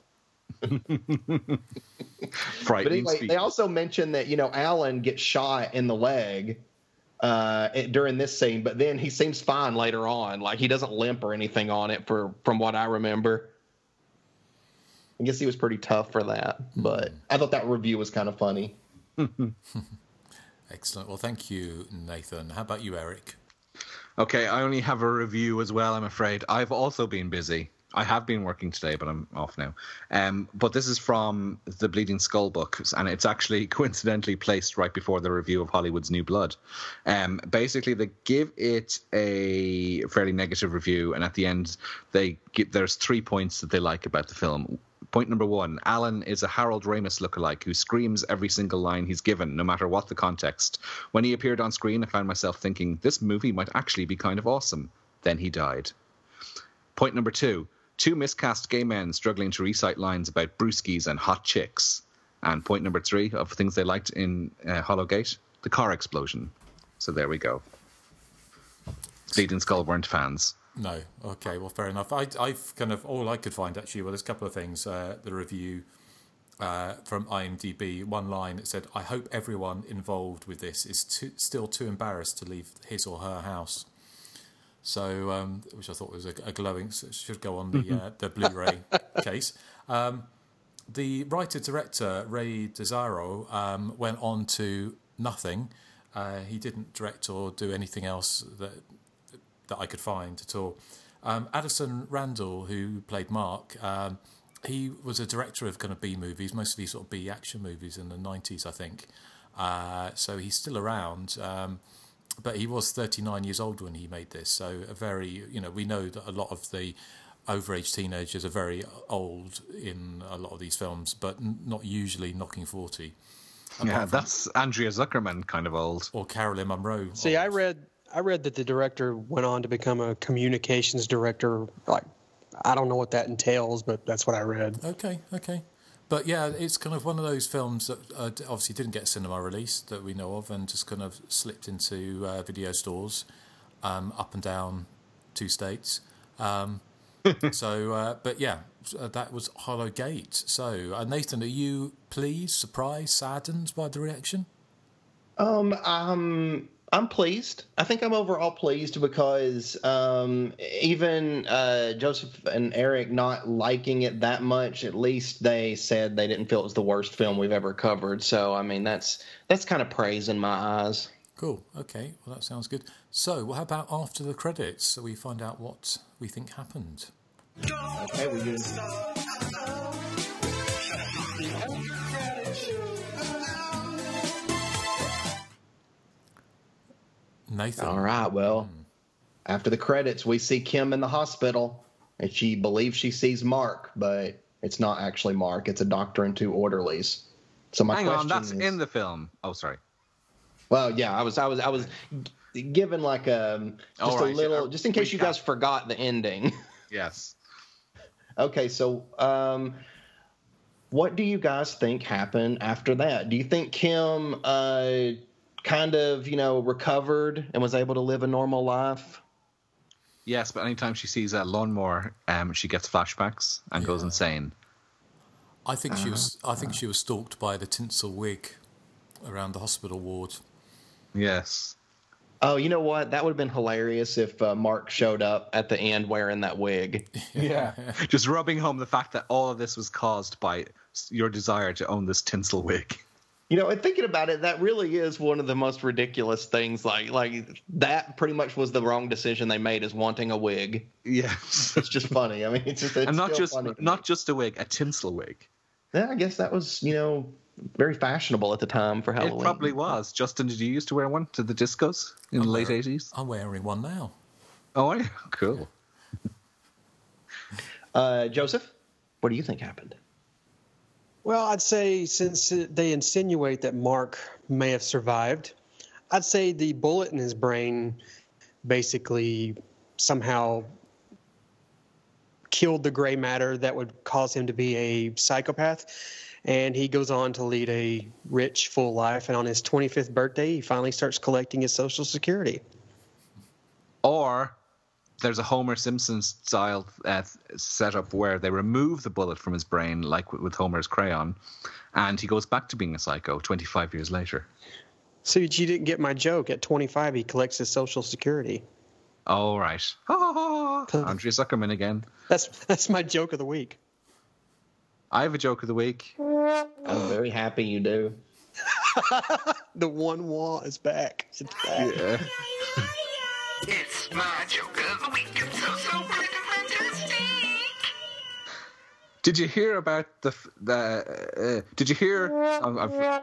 But anyway, speed. They also mentioned that, you know, Alan gets shot in the leg uh, during this scene, but then he seems fine later on. Like he doesn't limp or anything on it for from what I remember. I guess he was pretty tough for that, but I thought that review was kind of funny. Excellent. Well, thank you, Nathan. How about you, Eric? Okay, I only have a review as well, I'm afraid. I've also been busy. I have been working today, but I'm off now. Um, but this is from the Bleeding Skull book, and it's actually coincidentally placed right before the review of Hollywood's New Blood. Um, basically, they give it a fairly negative review, and at the end, they give, there's three points that they like about the film. Point number one, Alan is a Harold Ramis lookalike who screams every single line he's given, no matter what the context. When he appeared on screen, I found myself thinking, this movie might actually be kind of awesome. Then he died. Point number two, two miscast gay men struggling to recite lines about brewskis and hot chicks. And point number three of things they liked in uh, Hollowgate, the car explosion. So there we go. Bleeding Skull weren't fans. No. Okay, well, fair enough. I, I've kind of, all I could find actually, well, there's a couple of things. Uh, the review uh, from IMDb, one line that said, I hope everyone involved with this is too, still too embarrassed to leave his or her house. So, um, which I thought was a, a glowing, should go on the uh, the Blu-ray case. Um, the writer-director, Ray DeZaro, um, went on to nothing. Uh, he didn't direct or do anything else that that I could find at all. Um, Addison Randall, who played Mark, um, he was a director of kind of B movies, mostly sort of B action movies in the nineties, I think. Uh, so he's still around, um, but he was thirty-nine years old when he made this. So a very, you know, we know that a lot of the overage teenagers are very old in a lot of these films, but n- not usually knocking forty. Yeah, that's Andrea Zuckerman kind of old. Or Carolyn Munro. See, I read I read that the director went on to become a communications director. Like, I don't know what that entails, but that's what I read. Okay, okay. But yeah, it's kind of one of those films that uh, obviously didn't get cinema release that we know of, and just kind of slipped into uh, video stores um, up and down two states. Um, so, uh, but yeah, that was Hollowgate. So, uh, Nathan, are you pleased, surprised, saddened by the reaction? Um, I'm I'm pleased. I think I'm overall pleased because um, even uh, Joseph and Eric not liking it that much, at least they said they didn't feel it was the worst film we've ever covered. So, I mean, that's that's kind of praise in my eyes. Cool. Okay. Well, that sounds good. So, well, how about after the credits, so we find out what we think happened? Okay, we do. Nathan. All right. Well, hmm. after the credits, we see Kim in the hospital, and she believes she sees Mark, but it's not actually Mark. It's a doctor and two orderlies. So my Hang question on, that's is, in the film. Oh, sorry. Well, yeah, I was, I was, I was given like a just right, a little, yeah, just in case recap. you guys forgot the ending. Yes. Okay, so um, what do you guys think happened after that? Do you think Kim uh, kind of, you know, recovered and was able to live a normal life? Yes, but anytime she sees a lawnmower, um, she gets flashbacks and Yeah. goes insane. I think she was. I think she was stalked by the tinsel wig around the hospital ward. Yes. Oh, you know what? That would have been hilarious if uh, Mark showed up at the end wearing that wig. Yeah. Just rubbing home the fact that all of this was caused by your desire to own this tinsel wig. You know, and thinking about it, that really is one of the most ridiculous things. Like, like that pretty much was the wrong decision they made, is wanting a wig. Yes. It's just funny. I mean, it's just it's and not still just funny. not just a wig, a tinsel wig. Yeah, I guess that was, you know, very fashionable at the time for Halloween. It probably was. Justin, did you used to wear one to the discos in I'm the late wearing- eighties? I'm wearing one now. Oh, are you? Cool. Uh, Joseph, what do you think happened? Well, I'd say since they insinuate that Mark may have survived, I'd say the bullet in his brain basically somehow killed the gray matter that would cause him to be a psychopath. And he goes on to lead a rich, full life. And on his twenty-fifth birthday, he finally starts collecting his Social Security. Or there's a Homer Simpson style uh, setup where they remove the bullet from his brain, like with Homer's crayon, and he goes back to being a psycho twenty-five years later. So you didn't get my joke. At twenty-five, he collects his Social Security. Oh, right. Oh, Andrea Zuckerman again. That's that's my joke of the week. I have a joke of the week. I'm very happy you do. The one wall is back. It's back. Yeah. It's my joke of the week. It's so, so great and fantastic. Did you hear about the the? Uh, did you hear? Oh,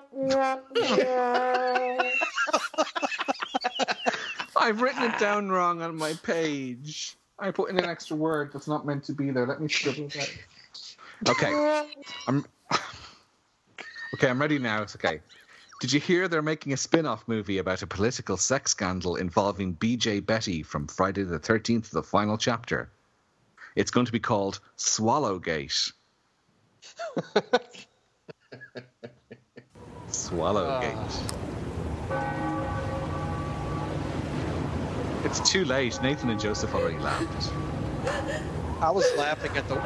I've, I've written it down wrong on my page. I put in an extra word that's not meant to be there. Let me scribble that. Okay. I'm okay. I'm ready now. It's okay. Did you hear they're making a spin-off movie about a political sex scandal involving B J Betty from Friday the thirteenth, the final chapter? It's going to be called Swallowgate. Swallowgate. Uh. It's too late. Nathan and Joseph already laughed. I was laughing at the...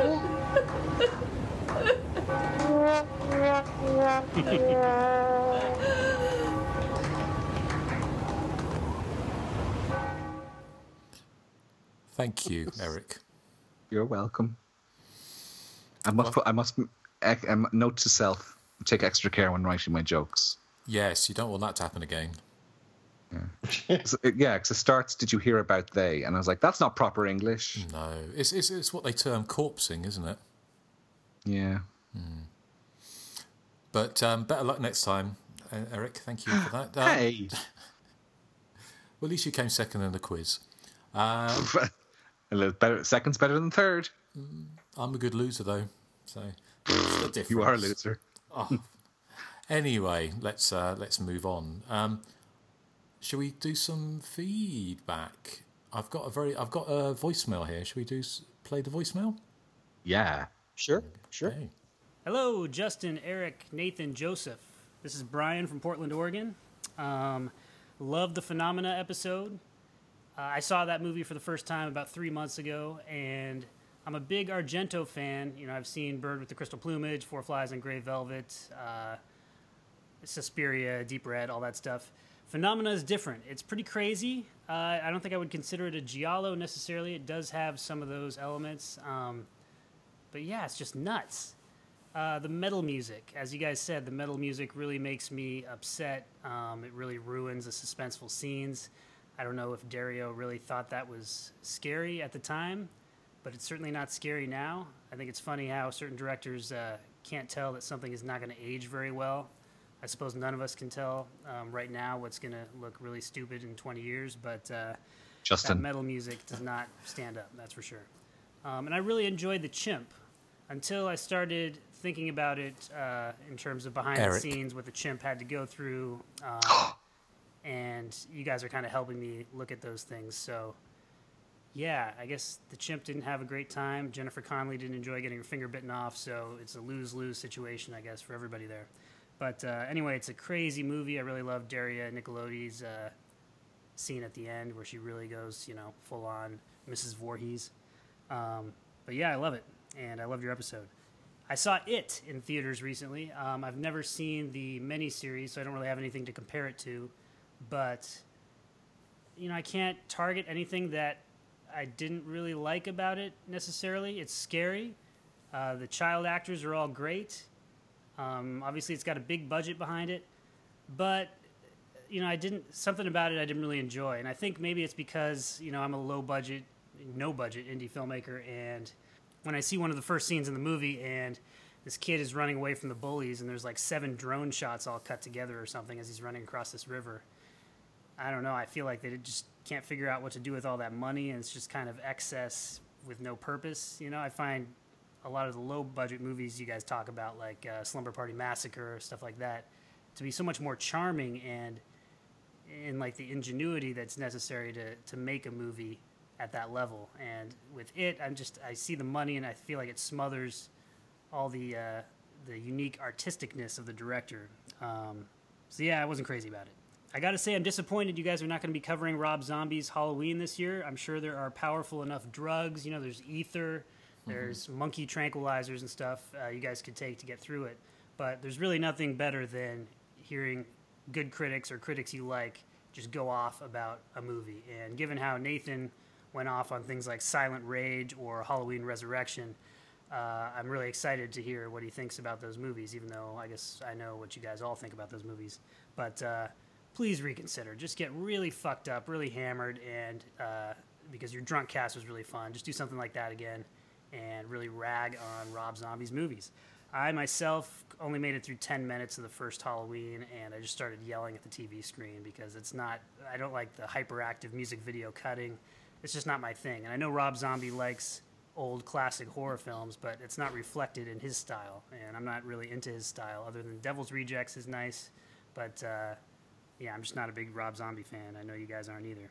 Thank you, Eric. You're welcome. I must put. I must. Um, note to self: take extra care when writing my jokes. Yes, you don't want that to happen again. Yeah, so, yeah. Because it starts. Did you hear about they? And I was like, that's not proper English. No, it's it's, it's what they term corpsing, isn't it? Yeah. Hmm. But um, better luck next time, Eric. Thank you for that. Um, hey. Well, at least you came second in the quiz. Um, a little better. Second's better than third. I'm a good loser, though. So what's the difference? You are a loser. Oh. Anyway, let's uh, let's move on. Um, shall we do some feedback? I've got a very I've got a voicemail here. Shall we do play the voicemail? Yeah. Sure. Sure. Okay. Hello, Justin, Eric, Nathan, Joseph. This is Brian from Portland, Oregon. Um, loved the Phenomena episode. Uh, I saw that movie for the first time about three months ago, and I'm a big Argento fan. You know, I've seen Bird with the Crystal Plumage, Four Flies on Grey Velvet, uh, Suspiria, Deep Red, all that stuff. Phenomena is different. It's pretty crazy. Uh, I don't think I would consider it a giallo necessarily. It does have some of those elements. Um, but yeah, it's just nuts. Uh, the metal music, as you guys said, the metal music really makes me upset. Um, it really ruins the suspenseful scenes. I don't know if Dario really thought that was scary at the time, but it's certainly not scary now. I think it's funny how certain directors uh, can't tell that something is not going to age very well. I suppose none of us can tell um, right now what's going to look really stupid in twenty years, but uh, Justin. that metal music does not stand up, that's for sure. Um, and I really enjoyed The Chimp until I started thinking about it uh, in terms of behind Eric. the scenes, what The Chimp had to go through. Um, and you guys are kind of helping me look at those things. So, yeah, I guess The Chimp didn't have a great time. Jennifer Connelly didn't enjoy getting her finger bitten off, so it's a lose-lose situation, I guess, for everybody there. But uh, anyway, it's a crazy movie. I really love Daria Nicolodi's uh, scene at the end where she really goes, you know, full-on Missus Voorhees. Um, but, yeah, I love it, and I loved your episode. I saw It in theaters recently. Um, I've never seen the miniseries, so I don't really have anything to compare it to. But, you know, I can't target anything that I didn't really like about it necessarily. It's scary. Uh, the child actors are all great. Um, obviously, it's got a big budget behind it. But, you know, I didn't, something about it I didn't really enjoy. And I think maybe it's because, you know, I'm a low budget, no budget indie filmmaker. And when I see one of the first scenes in the movie and this kid is running away from the bullies and there's like seven drone shots all cut together or something as he's running across this river, I don't know. I feel like they just can't figure out what to do with all that money, and it's just kind of excess with no purpose. You know, I find a lot of the low-budget movies you guys talk about, like uh, Slumber Party Massacre, stuff like that, to be so much more charming and in like the ingenuity that's necessary to to make a movie at that level. And with It, I'm just I see the money, and I feel like it smothers all the uh, the unique artisticness of the director. Um, so yeah, I wasn't crazy about it. I gotta say, I'm disappointed you guys are not going to be covering Rob Zombie's Halloween this year. I'm sure there are powerful enough drugs. You know, there's ether, there's mm-hmm. monkey tranquilizers and stuff uh, you guys could take to get through it. But there's really nothing better than hearing good critics or critics you like just go off about a movie. And given how Nathan went off on things like Silent Rage or Halloween Resurrection, uh, I'm really excited to hear what he thinks about those movies, even though I guess I know what you guys all think about those movies. But uh, please reconsider. Just get really fucked up, really hammered, and uh, because your drunk cast was really fun, just do something like that again and really rag on Rob Zombie's movies. I myself only made it through ten minutes of the first Halloween, and I just started yelling at the T V screen because it's not, I don't like the hyperactive music video cutting. It's just not my thing. And I know Rob Zombie likes old classic horror films, but it's not reflected in his style, and I'm not really into his style. Other than Devil's Rejects is nice, but uh, yeah, I'm just not a big Rob Zombie fan. I know you guys aren't either.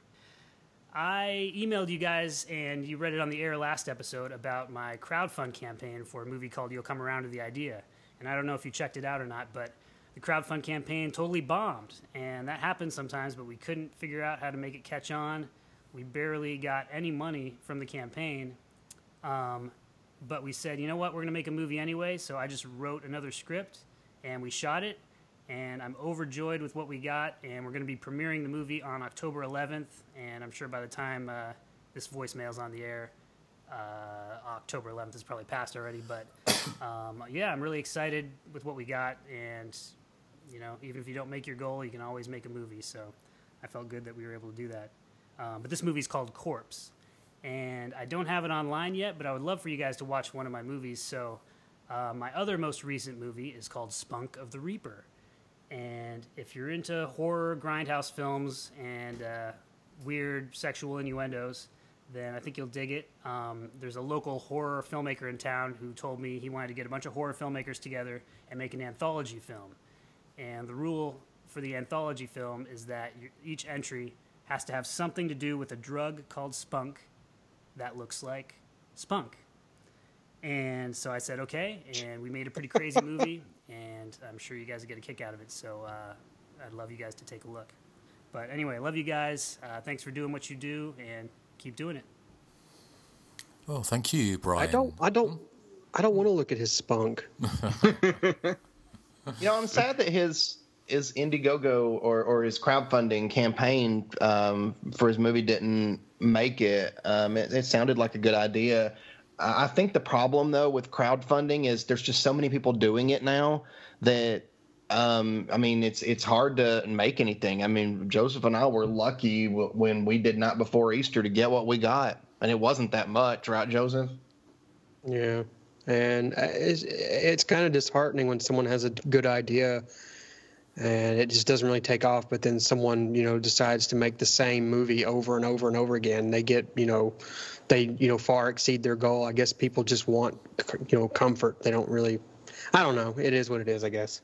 I emailed you guys, and you read it on the air last episode about my crowdfund campaign for a movie called You'll Come Around to the Idea. And I don't know if you checked it out or not, but the crowdfund campaign totally bombed. And that happens sometimes, but we couldn't figure out how to make it catch on. We barely got any money from the campaign. Um, but we said, you know what, we're going to make a movie anyway. So I just wrote another script, and we shot it. And I'm overjoyed with what we got, and we're going to be premiering the movie on October eleventh, and I'm sure by the time uh, this voicemail's on the air, uh, October eleventh is probably passed already, but um, yeah, I'm really excited with what we got, and, you know, even if you don't make your goal, you can always make a movie, so I felt good that we were able to do that. Um, but this movie's called Corpse, and I don't have it online yet, but I would love for you guys to watch one of my movies, so uh, my other most recent movie is called Spunk of the Reaper. And if you're into horror grindhouse films and uh, weird sexual innuendos, then I think you'll dig it. Um, there's a local horror filmmaker in town who told me he wanted to get a bunch of horror filmmakers together and make an anthology film. And the rule for the anthology film is that you, each entry has to have something to do with a drug called spunk that looks like spunk. And so I said, okay, and we made a pretty crazy movie, and I'm sure you guys will get a kick out of it, so uh, I'd love you guys to take a look. But anyway, I love you guys. Uh, thanks for doing what you do, and keep doing it. Well, thank you, Brian. I don't, I don't, I don't want to look at his spunk. You know, I'm sad that his his Indiegogo or, or his crowdfunding campaign um, for his movie didn't make it. Um, it. It sounded like a good idea. I think the problem, though, with crowdfunding is there's just so many people doing it now that, um, I mean, it's it's hard to make anything. I mean, Joseph and I were lucky w- when we did Not Before Easter to get what we got, and it wasn't that much, right, Joseph? Yeah, and it's, it's kind of disheartening when someone has a good idea and it just doesn't really take off, but then someone, you know, decides to make the same movie over and over and over again. They get, you know, they, you know, far exceed their goal. I guess people just want, you know, comfort. They don't really, I don't know. It is what it is, I guess.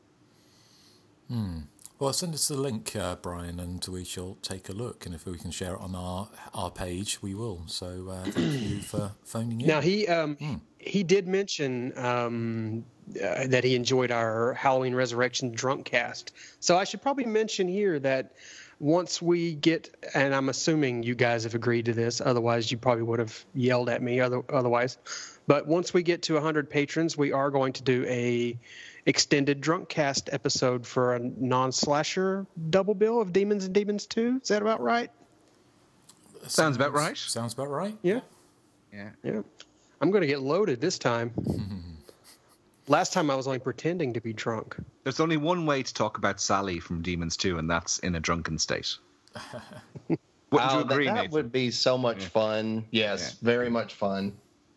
Hmm. Well, send us the link, uh, Brian, and we shall take a look. And if we can share it on our our page, we will. So uh, thank you for phoning in. Now, he um, hmm. he did mention um, uh, that he enjoyed our Halloween Resurrection drunk cast. So I should probably mention here that once we get, and I'm assuming you guys have agreed to this, otherwise you probably would have yelled at me other, otherwise. But once we get to one hundred patrons, we are going to do a extended drunk cast episode for a non-slasher double bill of Demons and Demons two. Is that about right? Sounds, sounds about right. Sounds about right. Yeah. Yeah. Yeah. I'm going to get loaded this time. Last time I was only pretending to be drunk. There's only one way to talk about Sally from Demons two, and that's in a drunken state. Wouldn't wow, you agree, that, that Nathan? would be so much yeah. fun. Yes, yeah. very much fun.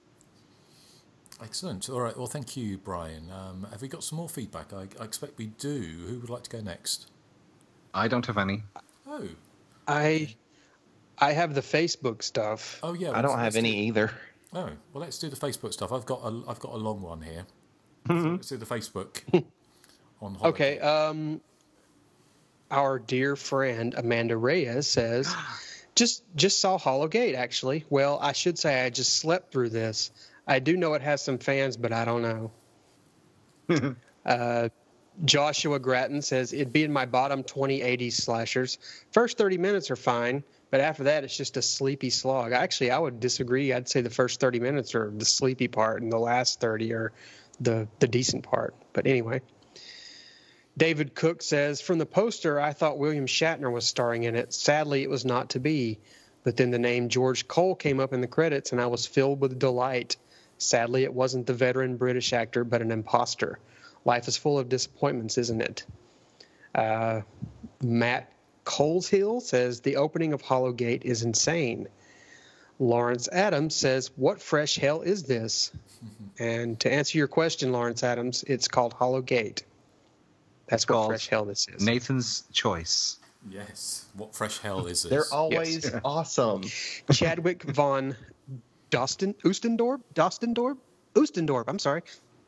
Excellent. All right. Well, thank you, Brian. Um, have we got some more feedback? I, I expect we do. Who would like to go next? I don't have any. Oh. I I have the Facebook stuff. Oh yeah. I don't have any do... either. Oh well, let's do the Facebook stuff. I've got a I've got a long one here. Mm-hmm. So let's do the Facebook on holiday. Okay. Um, our dear friend Amanda Reyes says, just just saw Hollowgate actually. Well, I should say I just slept through this. I do know it has some fans, but I don't know. uh, Joshua Grattan says, it'd be in my bottom twenty eighties slashers. First thirty minutes are fine, but after that, it's just a sleepy slog. Actually, I would disagree. I'd say the first thirty minutes are the sleepy part, and the last thirty are the, the decent part. But anyway. David Cook says, from the poster, I thought William Shatner was starring in it. Sadly, it was not to be. But then the name George Cole came up in the credits, and I was filled with delight. Sadly, it wasn't the veteran British actor, but an imposter. Life is full of disappointments, isn't it? Uh, Matt Coleshill says, the opening of Hollowgate is insane. Lawrence Adams says, what fresh hell is this? And to answer your question, Lawrence Adams, it's called Hollowgate. That's what fresh hell this is. Nathan's choice. Yes. What fresh hell is this? They're always yes. awesome. Chadwick Von Dostin, Oostendorp, Dostendorp, Oostendorp. I'm sorry,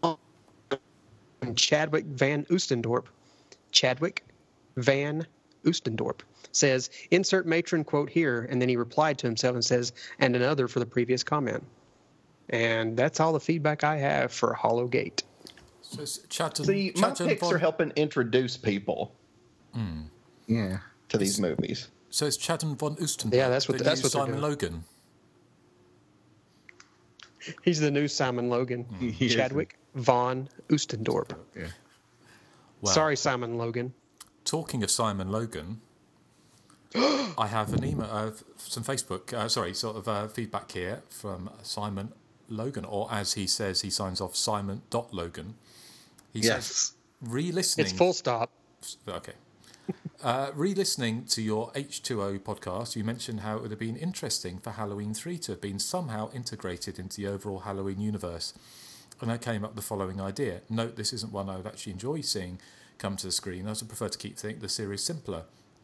Chadwick Van Oostendorp, Chadwick Van Oostendorp says, insert matron quote here, and then he replied to himself and says, and another for the previous comment. And that's all the feedback I have for Hollowgate. So it's Chatham, See, my Chatham picks Von- are helping introduce people Mm. yeah, to these movies. So it's Chatham von Oostendorp. Yeah, that's what the that's new what they're Simon doing. Logan. He's the new Simon Logan. He is. Chadwick Von Oostendorp. Yeah. Sorry, Simon Logan. Talking of Simon Logan, I have an email, uh, some Facebook, uh, sorry, sort of uh, feedback here from Simon Logan, or as he says, he signs off Simon dot Logan. He Yes. says, re-listening. It's full stop. Okay. Uh, re-listening to your H two O podcast, you mentioned how it would have been interesting for Halloween three to have been somehow integrated into the overall Halloween universe. And I came up with the following idea. Note, this isn't one I would actually enjoy seeing come to the screen. I would prefer to keep the series simpler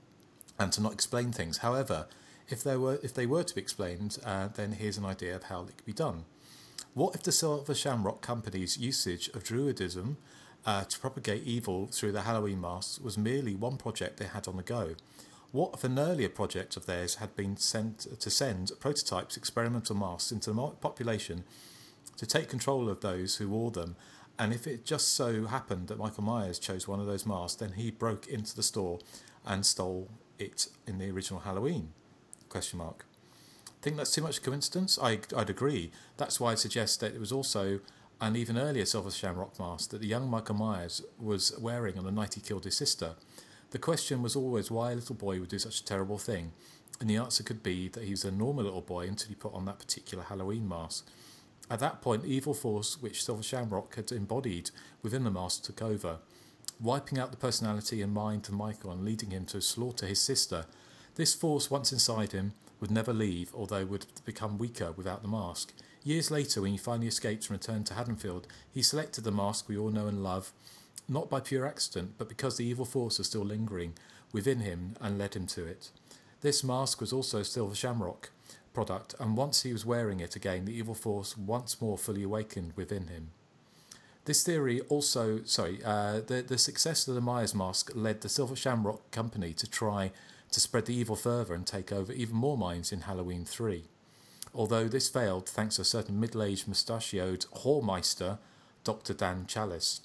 and to not explain things. However, if they were if they were to be explained, uh, then here's an idea of how it could be done. What if the Silver Shamrock Company's usage of druidism uh, to propagate evil through the Halloween masks was merely one project they had on the go? What if an earlier project of theirs had been sent to send prototypes, experimental masks into the population to take control of those who wore them? And if it just so happened that Michael Myers chose one of those masks, then he broke into the store and stole it in the original Halloween? Question mark. Think that's too much coincidence? I, I'd agree. That's why I suggest that it was also an even earlier Silver Shamrock mask that the young Michael Myers was wearing on the night he killed his sister. The question was always why a little boy would do such a terrible thing, and the answer could be that he was a normal little boy until he put on that particular Halloween mask. At that point, the evil force which Silver Shamrock had embodied within the mask took over, wiping out the personality and mind of Michael and leading him to slaughter his sister. This force, once inside him, would never leave, although would become weaker without the mask. Years later, when he finally escaped and returned to Haddonfield, he selected the mask we all know and love, not by pure accident, but because the evil force was still lingering within him and led him to it. This mask was also Silver Shamrock product, and once he was wearing it again, the evil force once more fully awakened within him. This theory also, sorry, uh, the, the success of the Myers mask led the Silver Shamrock Company to try to spread the evil further and take over even more minds in Halloween three. Although this failed thanks to a certain middle-aged mustachioed whoremeister, Doctor Dan Chalice.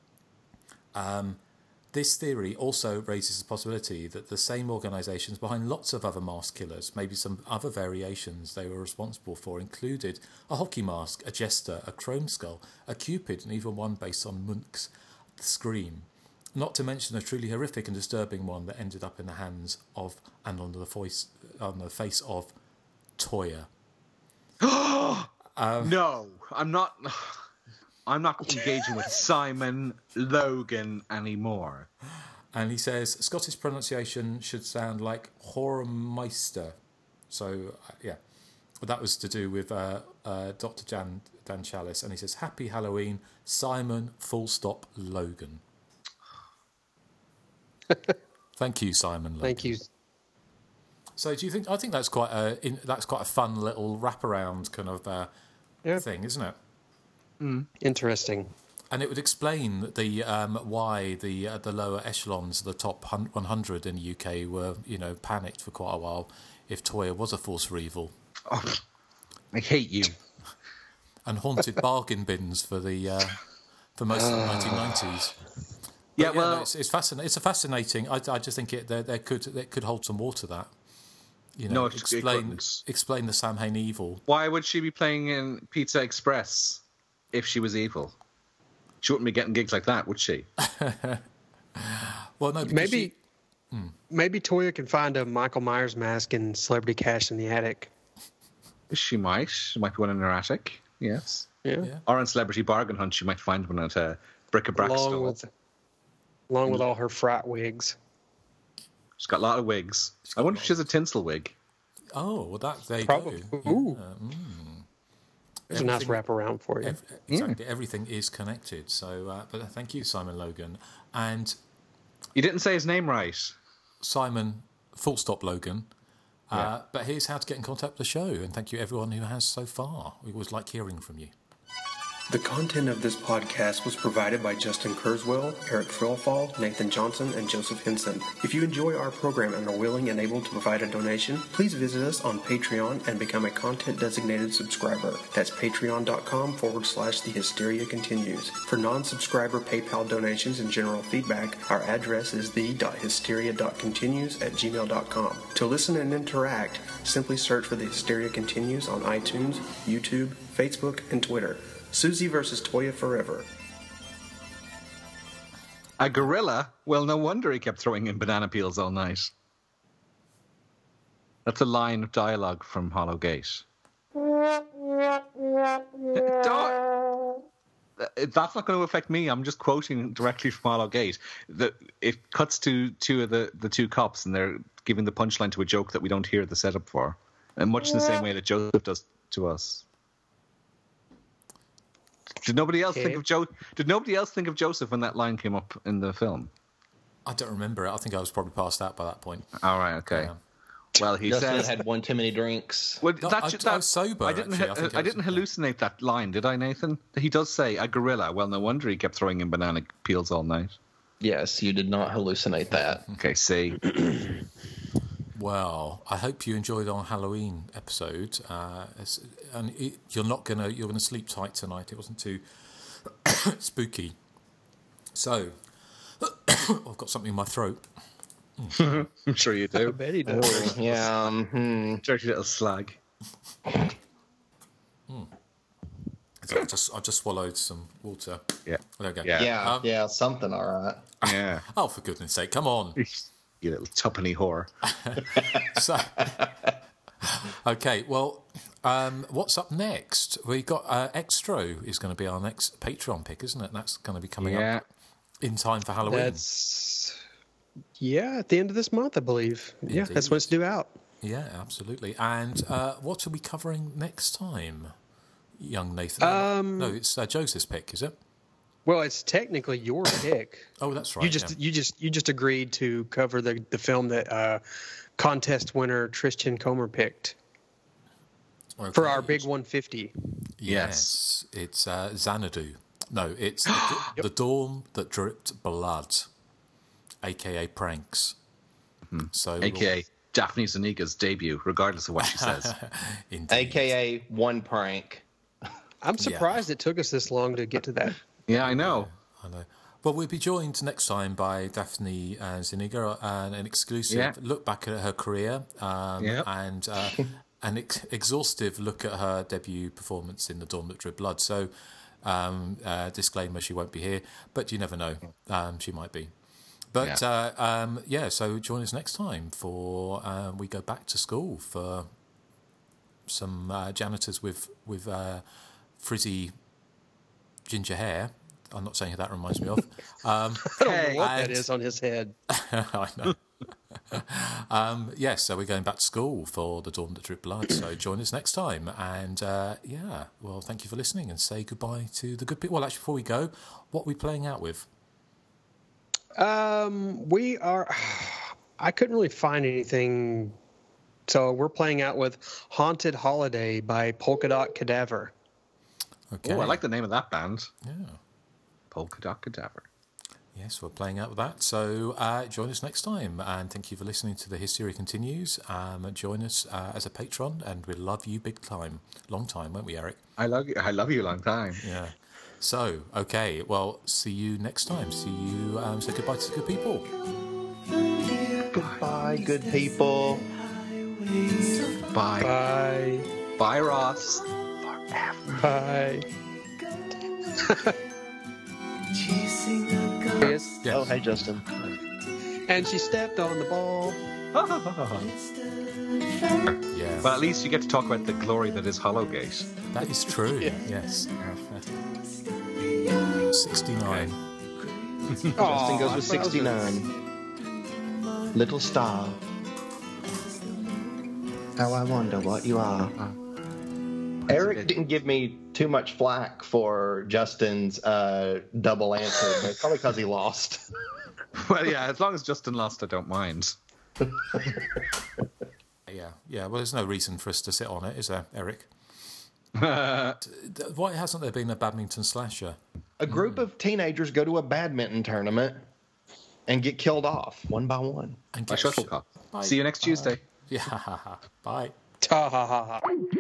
Um, this theory also raises the possibility that the same organisations behind lots of other mask killers, maybe some other variations they were responsible for, included a hockey mask, a jester, a chrome skull, a cupid, and even one based on Munch's Scream. Not to mention a truly horrific and disturbing one that ended up in the hands of and on the voice on the face of Toya. um, no, I'm not. I'm not engaging with Simon Logan anymore. And he says Scottish pronunciation should sound like Whoremeister. So uh, yeah, that was to do with uh, uh, Doctor Jan Dan Chalice, and he says Happy Halloween, Simon. Full stop Logan. Thank you, Simon Logan. Thank you. So, do you think? I think that's quite a in, that's quite a fun little wraparound kind of uh, yeah. thing, isn't it? Mm. Interesting. And it would explain the um, why the uh, the lower echelons, the top one hundred in the U K, were you know panicked for quite a while if Toya was a force for evil. Oh, I hate you. And haunted bargain bins for the uh, for most of the nineteen nineties. Yeah, yeah, well, no, it's, it's fascinating. It's a fascinating. I, I just think it there, there could there could hold some water. That you know, no, it, explain it explain the Samhain evil. Why would she be playing in Pizza Express if she was evil? She wouldn't be getting gigs like that, would she? Well, no, maybe she, hmm. maybe Toya can find a Michael Myers mask in Celebrity Cash in the attic. She might. She might be one in her attic. Yes. Yeah. yeah. Or on Celebrity Bargain Hunt, she might find one at a bric-a-brac along store. With, along mm. with all her frat wigs. She's got a lot of wigs. I wonder if she has a tinsel wig. Oh, well, that there you Probably. go. Ooh. Yeah. Mm. There's a nice wraparound for you. Ev- exactly. Yeah. Everything is connected. So, uh, but thank you, Simon Logan. And you didn't say his name right. Simon, full stop Logan. Uh, Yeah. But here's how to get in contact with the show, and thank you everyone who has so far. We always like hearing from you. The content of this podcast was provided by Justin Kurzweil, Eric Frillfall, Nathan Johnson, and Joseph Henson. If you enjoy our program and are willing and able to provide a donation, please visit us on Patreon and become a content-designated subscriber. That's patreon.com forward slash The Hysteria Continues. For non-subscriber PayPal donations and general feedback, our address is the.hysteria.continues at gmail dot com. To listen and interact, simply search for The Hysteria Continues on iTunes, YouTube, Facebook, and Twitter. Susie versus Toya forever. A gorilla? Well, no wonder he kept throwing in banana peels all night. That's a line of dialogue from Hollow Gate. Don't- That's not going to affect me. I'm just quoting directly from Hollow Gate. The, it cuts to two of the, the two cops, and they're giving the punchline to a joke that we don't hear the setup for. And much in the same way that Joseph does to us. Did nobody else Okay. think of Joe? Did nobody else think of Joseph when that line came up in the film? I don't remember it. I think I was probably past that by that point. All right, okay. Yeah. Well, he Justin says had one too many drinks. Well, No, that, I- that, I was sober, I didn't. actually. I I, think I I was- didn't hallucinate that line, did I, Nathan? He does say a gorilla. Well, no wonder he kept throwing in banana peels all night. Yes, you did not hallucinate that. Okay, see. Well, I hope you enjoyed our Halloween episode. Uh, it's- and it, you're not gonna you're gonna sleep tight tonight. It wasn't too spooky. So, I've got something in my throat. I'm sure you do. I bet he does. Oh, yeah. Um, hmm. Dirty little slag. So I just I just swallowed some water. Yeah. There we go. Yeah. Yeah, Um, yeah, something all right. Yeah. Oh, for goodness sake! Come on. You little tuppenny whore. So, okay, well, um, what's up next? We got uh, Extro is going to be our next Patreon pick, isn't it? That's going to be coming Yeah. up in time for Halloween. That's yeah, at the end of this month, I believe. Yeah, Indeed. that's when it's due out. Yeah, absolutely. And uh, what are we covering next time, young Nathan? Um, no, it's uh, Joseph's pick, is it? Well, it's technically your pick. Oh, that's right. You just yeah. you just you just agreed to cover the the film that uh, contest winner Tristan Comer picked Okay. for our big one fifty. Yes, it's uh, Xanadu. No, it's the, the Dawn That Dripped Blood, a k a. Pranks. Mm-hmm. So, A K A Daphne Zuniga's debut, regardless of what she says. Indeed. A K A one prank. I'm surprised it took us this long to get to that. Yeah, I know. I know. Well, we'll be joined next time by Daphne uh, Zuniga and an exclusive Yeah. look back at her career um, Yep. and uh, an ex- exhaustive look at her debut performance in The Dawn That Dripped Blood. So, um, uh, disclaimer, she won't be here, but you never know. Um, she might be. But, yeah. Uh, um, yeah, so join us next time for uh, we go back to school for some uh, janitors with, with uh, frizzy ginger hair. I'm not saying who that reminds me of. Um, I don't know what that and- is on his head. I know. um, yes, so we're going back to school for The Dawn That Dripped Blood. So join us next time. And uh, yeah, well, thank you for listening and say goodbye to the good people. Well, actually, before we go, what are we playing out with? Um, we are. I couldn't really find anything, so we're playing out with "Haunted Holiday" by Polka Dot Cadaver. Okay. Oh, I like the name of that band. Yeah. Polka Dot Cadaver. Yes, we're playing out with that. So uh, join us next time. And thank you for listening to The Hysteria Continues. Um, join us uh, as a patron, and we'll love you big time. Long time, won't we, Eric? I love you. I love you a long time. Yeah. So, okay. Well, see you next time. See you. Um, say goodbye to the good people. Goodbye, good people. Bye. Bye. Bye, Ross. Bye. Yes. Oh, hey, Justin. And she stepped on the ball. Yeah. Well, at least you get to talk about the glory that is Hollowgate. That is true. Yes. sixty-nine. Justin goes with sixty-nine. Little star. How I wonder what you are. Eric didn't give me too much flack for Justin's uh, double answer, but it's probably because he lost. Well, yeah, as long as Justin lost, I don't mind. Yeah. Yeah, well, there's no reason for us to sit on it, is there, Eric? Why hasn't there been a badminton slasher? A group of teenagers go to a badminton tournament and get killed off one by one. And By get shuttlecock. Bye. See you next Tuesday. Yeah, bye. Ta ha ha ha.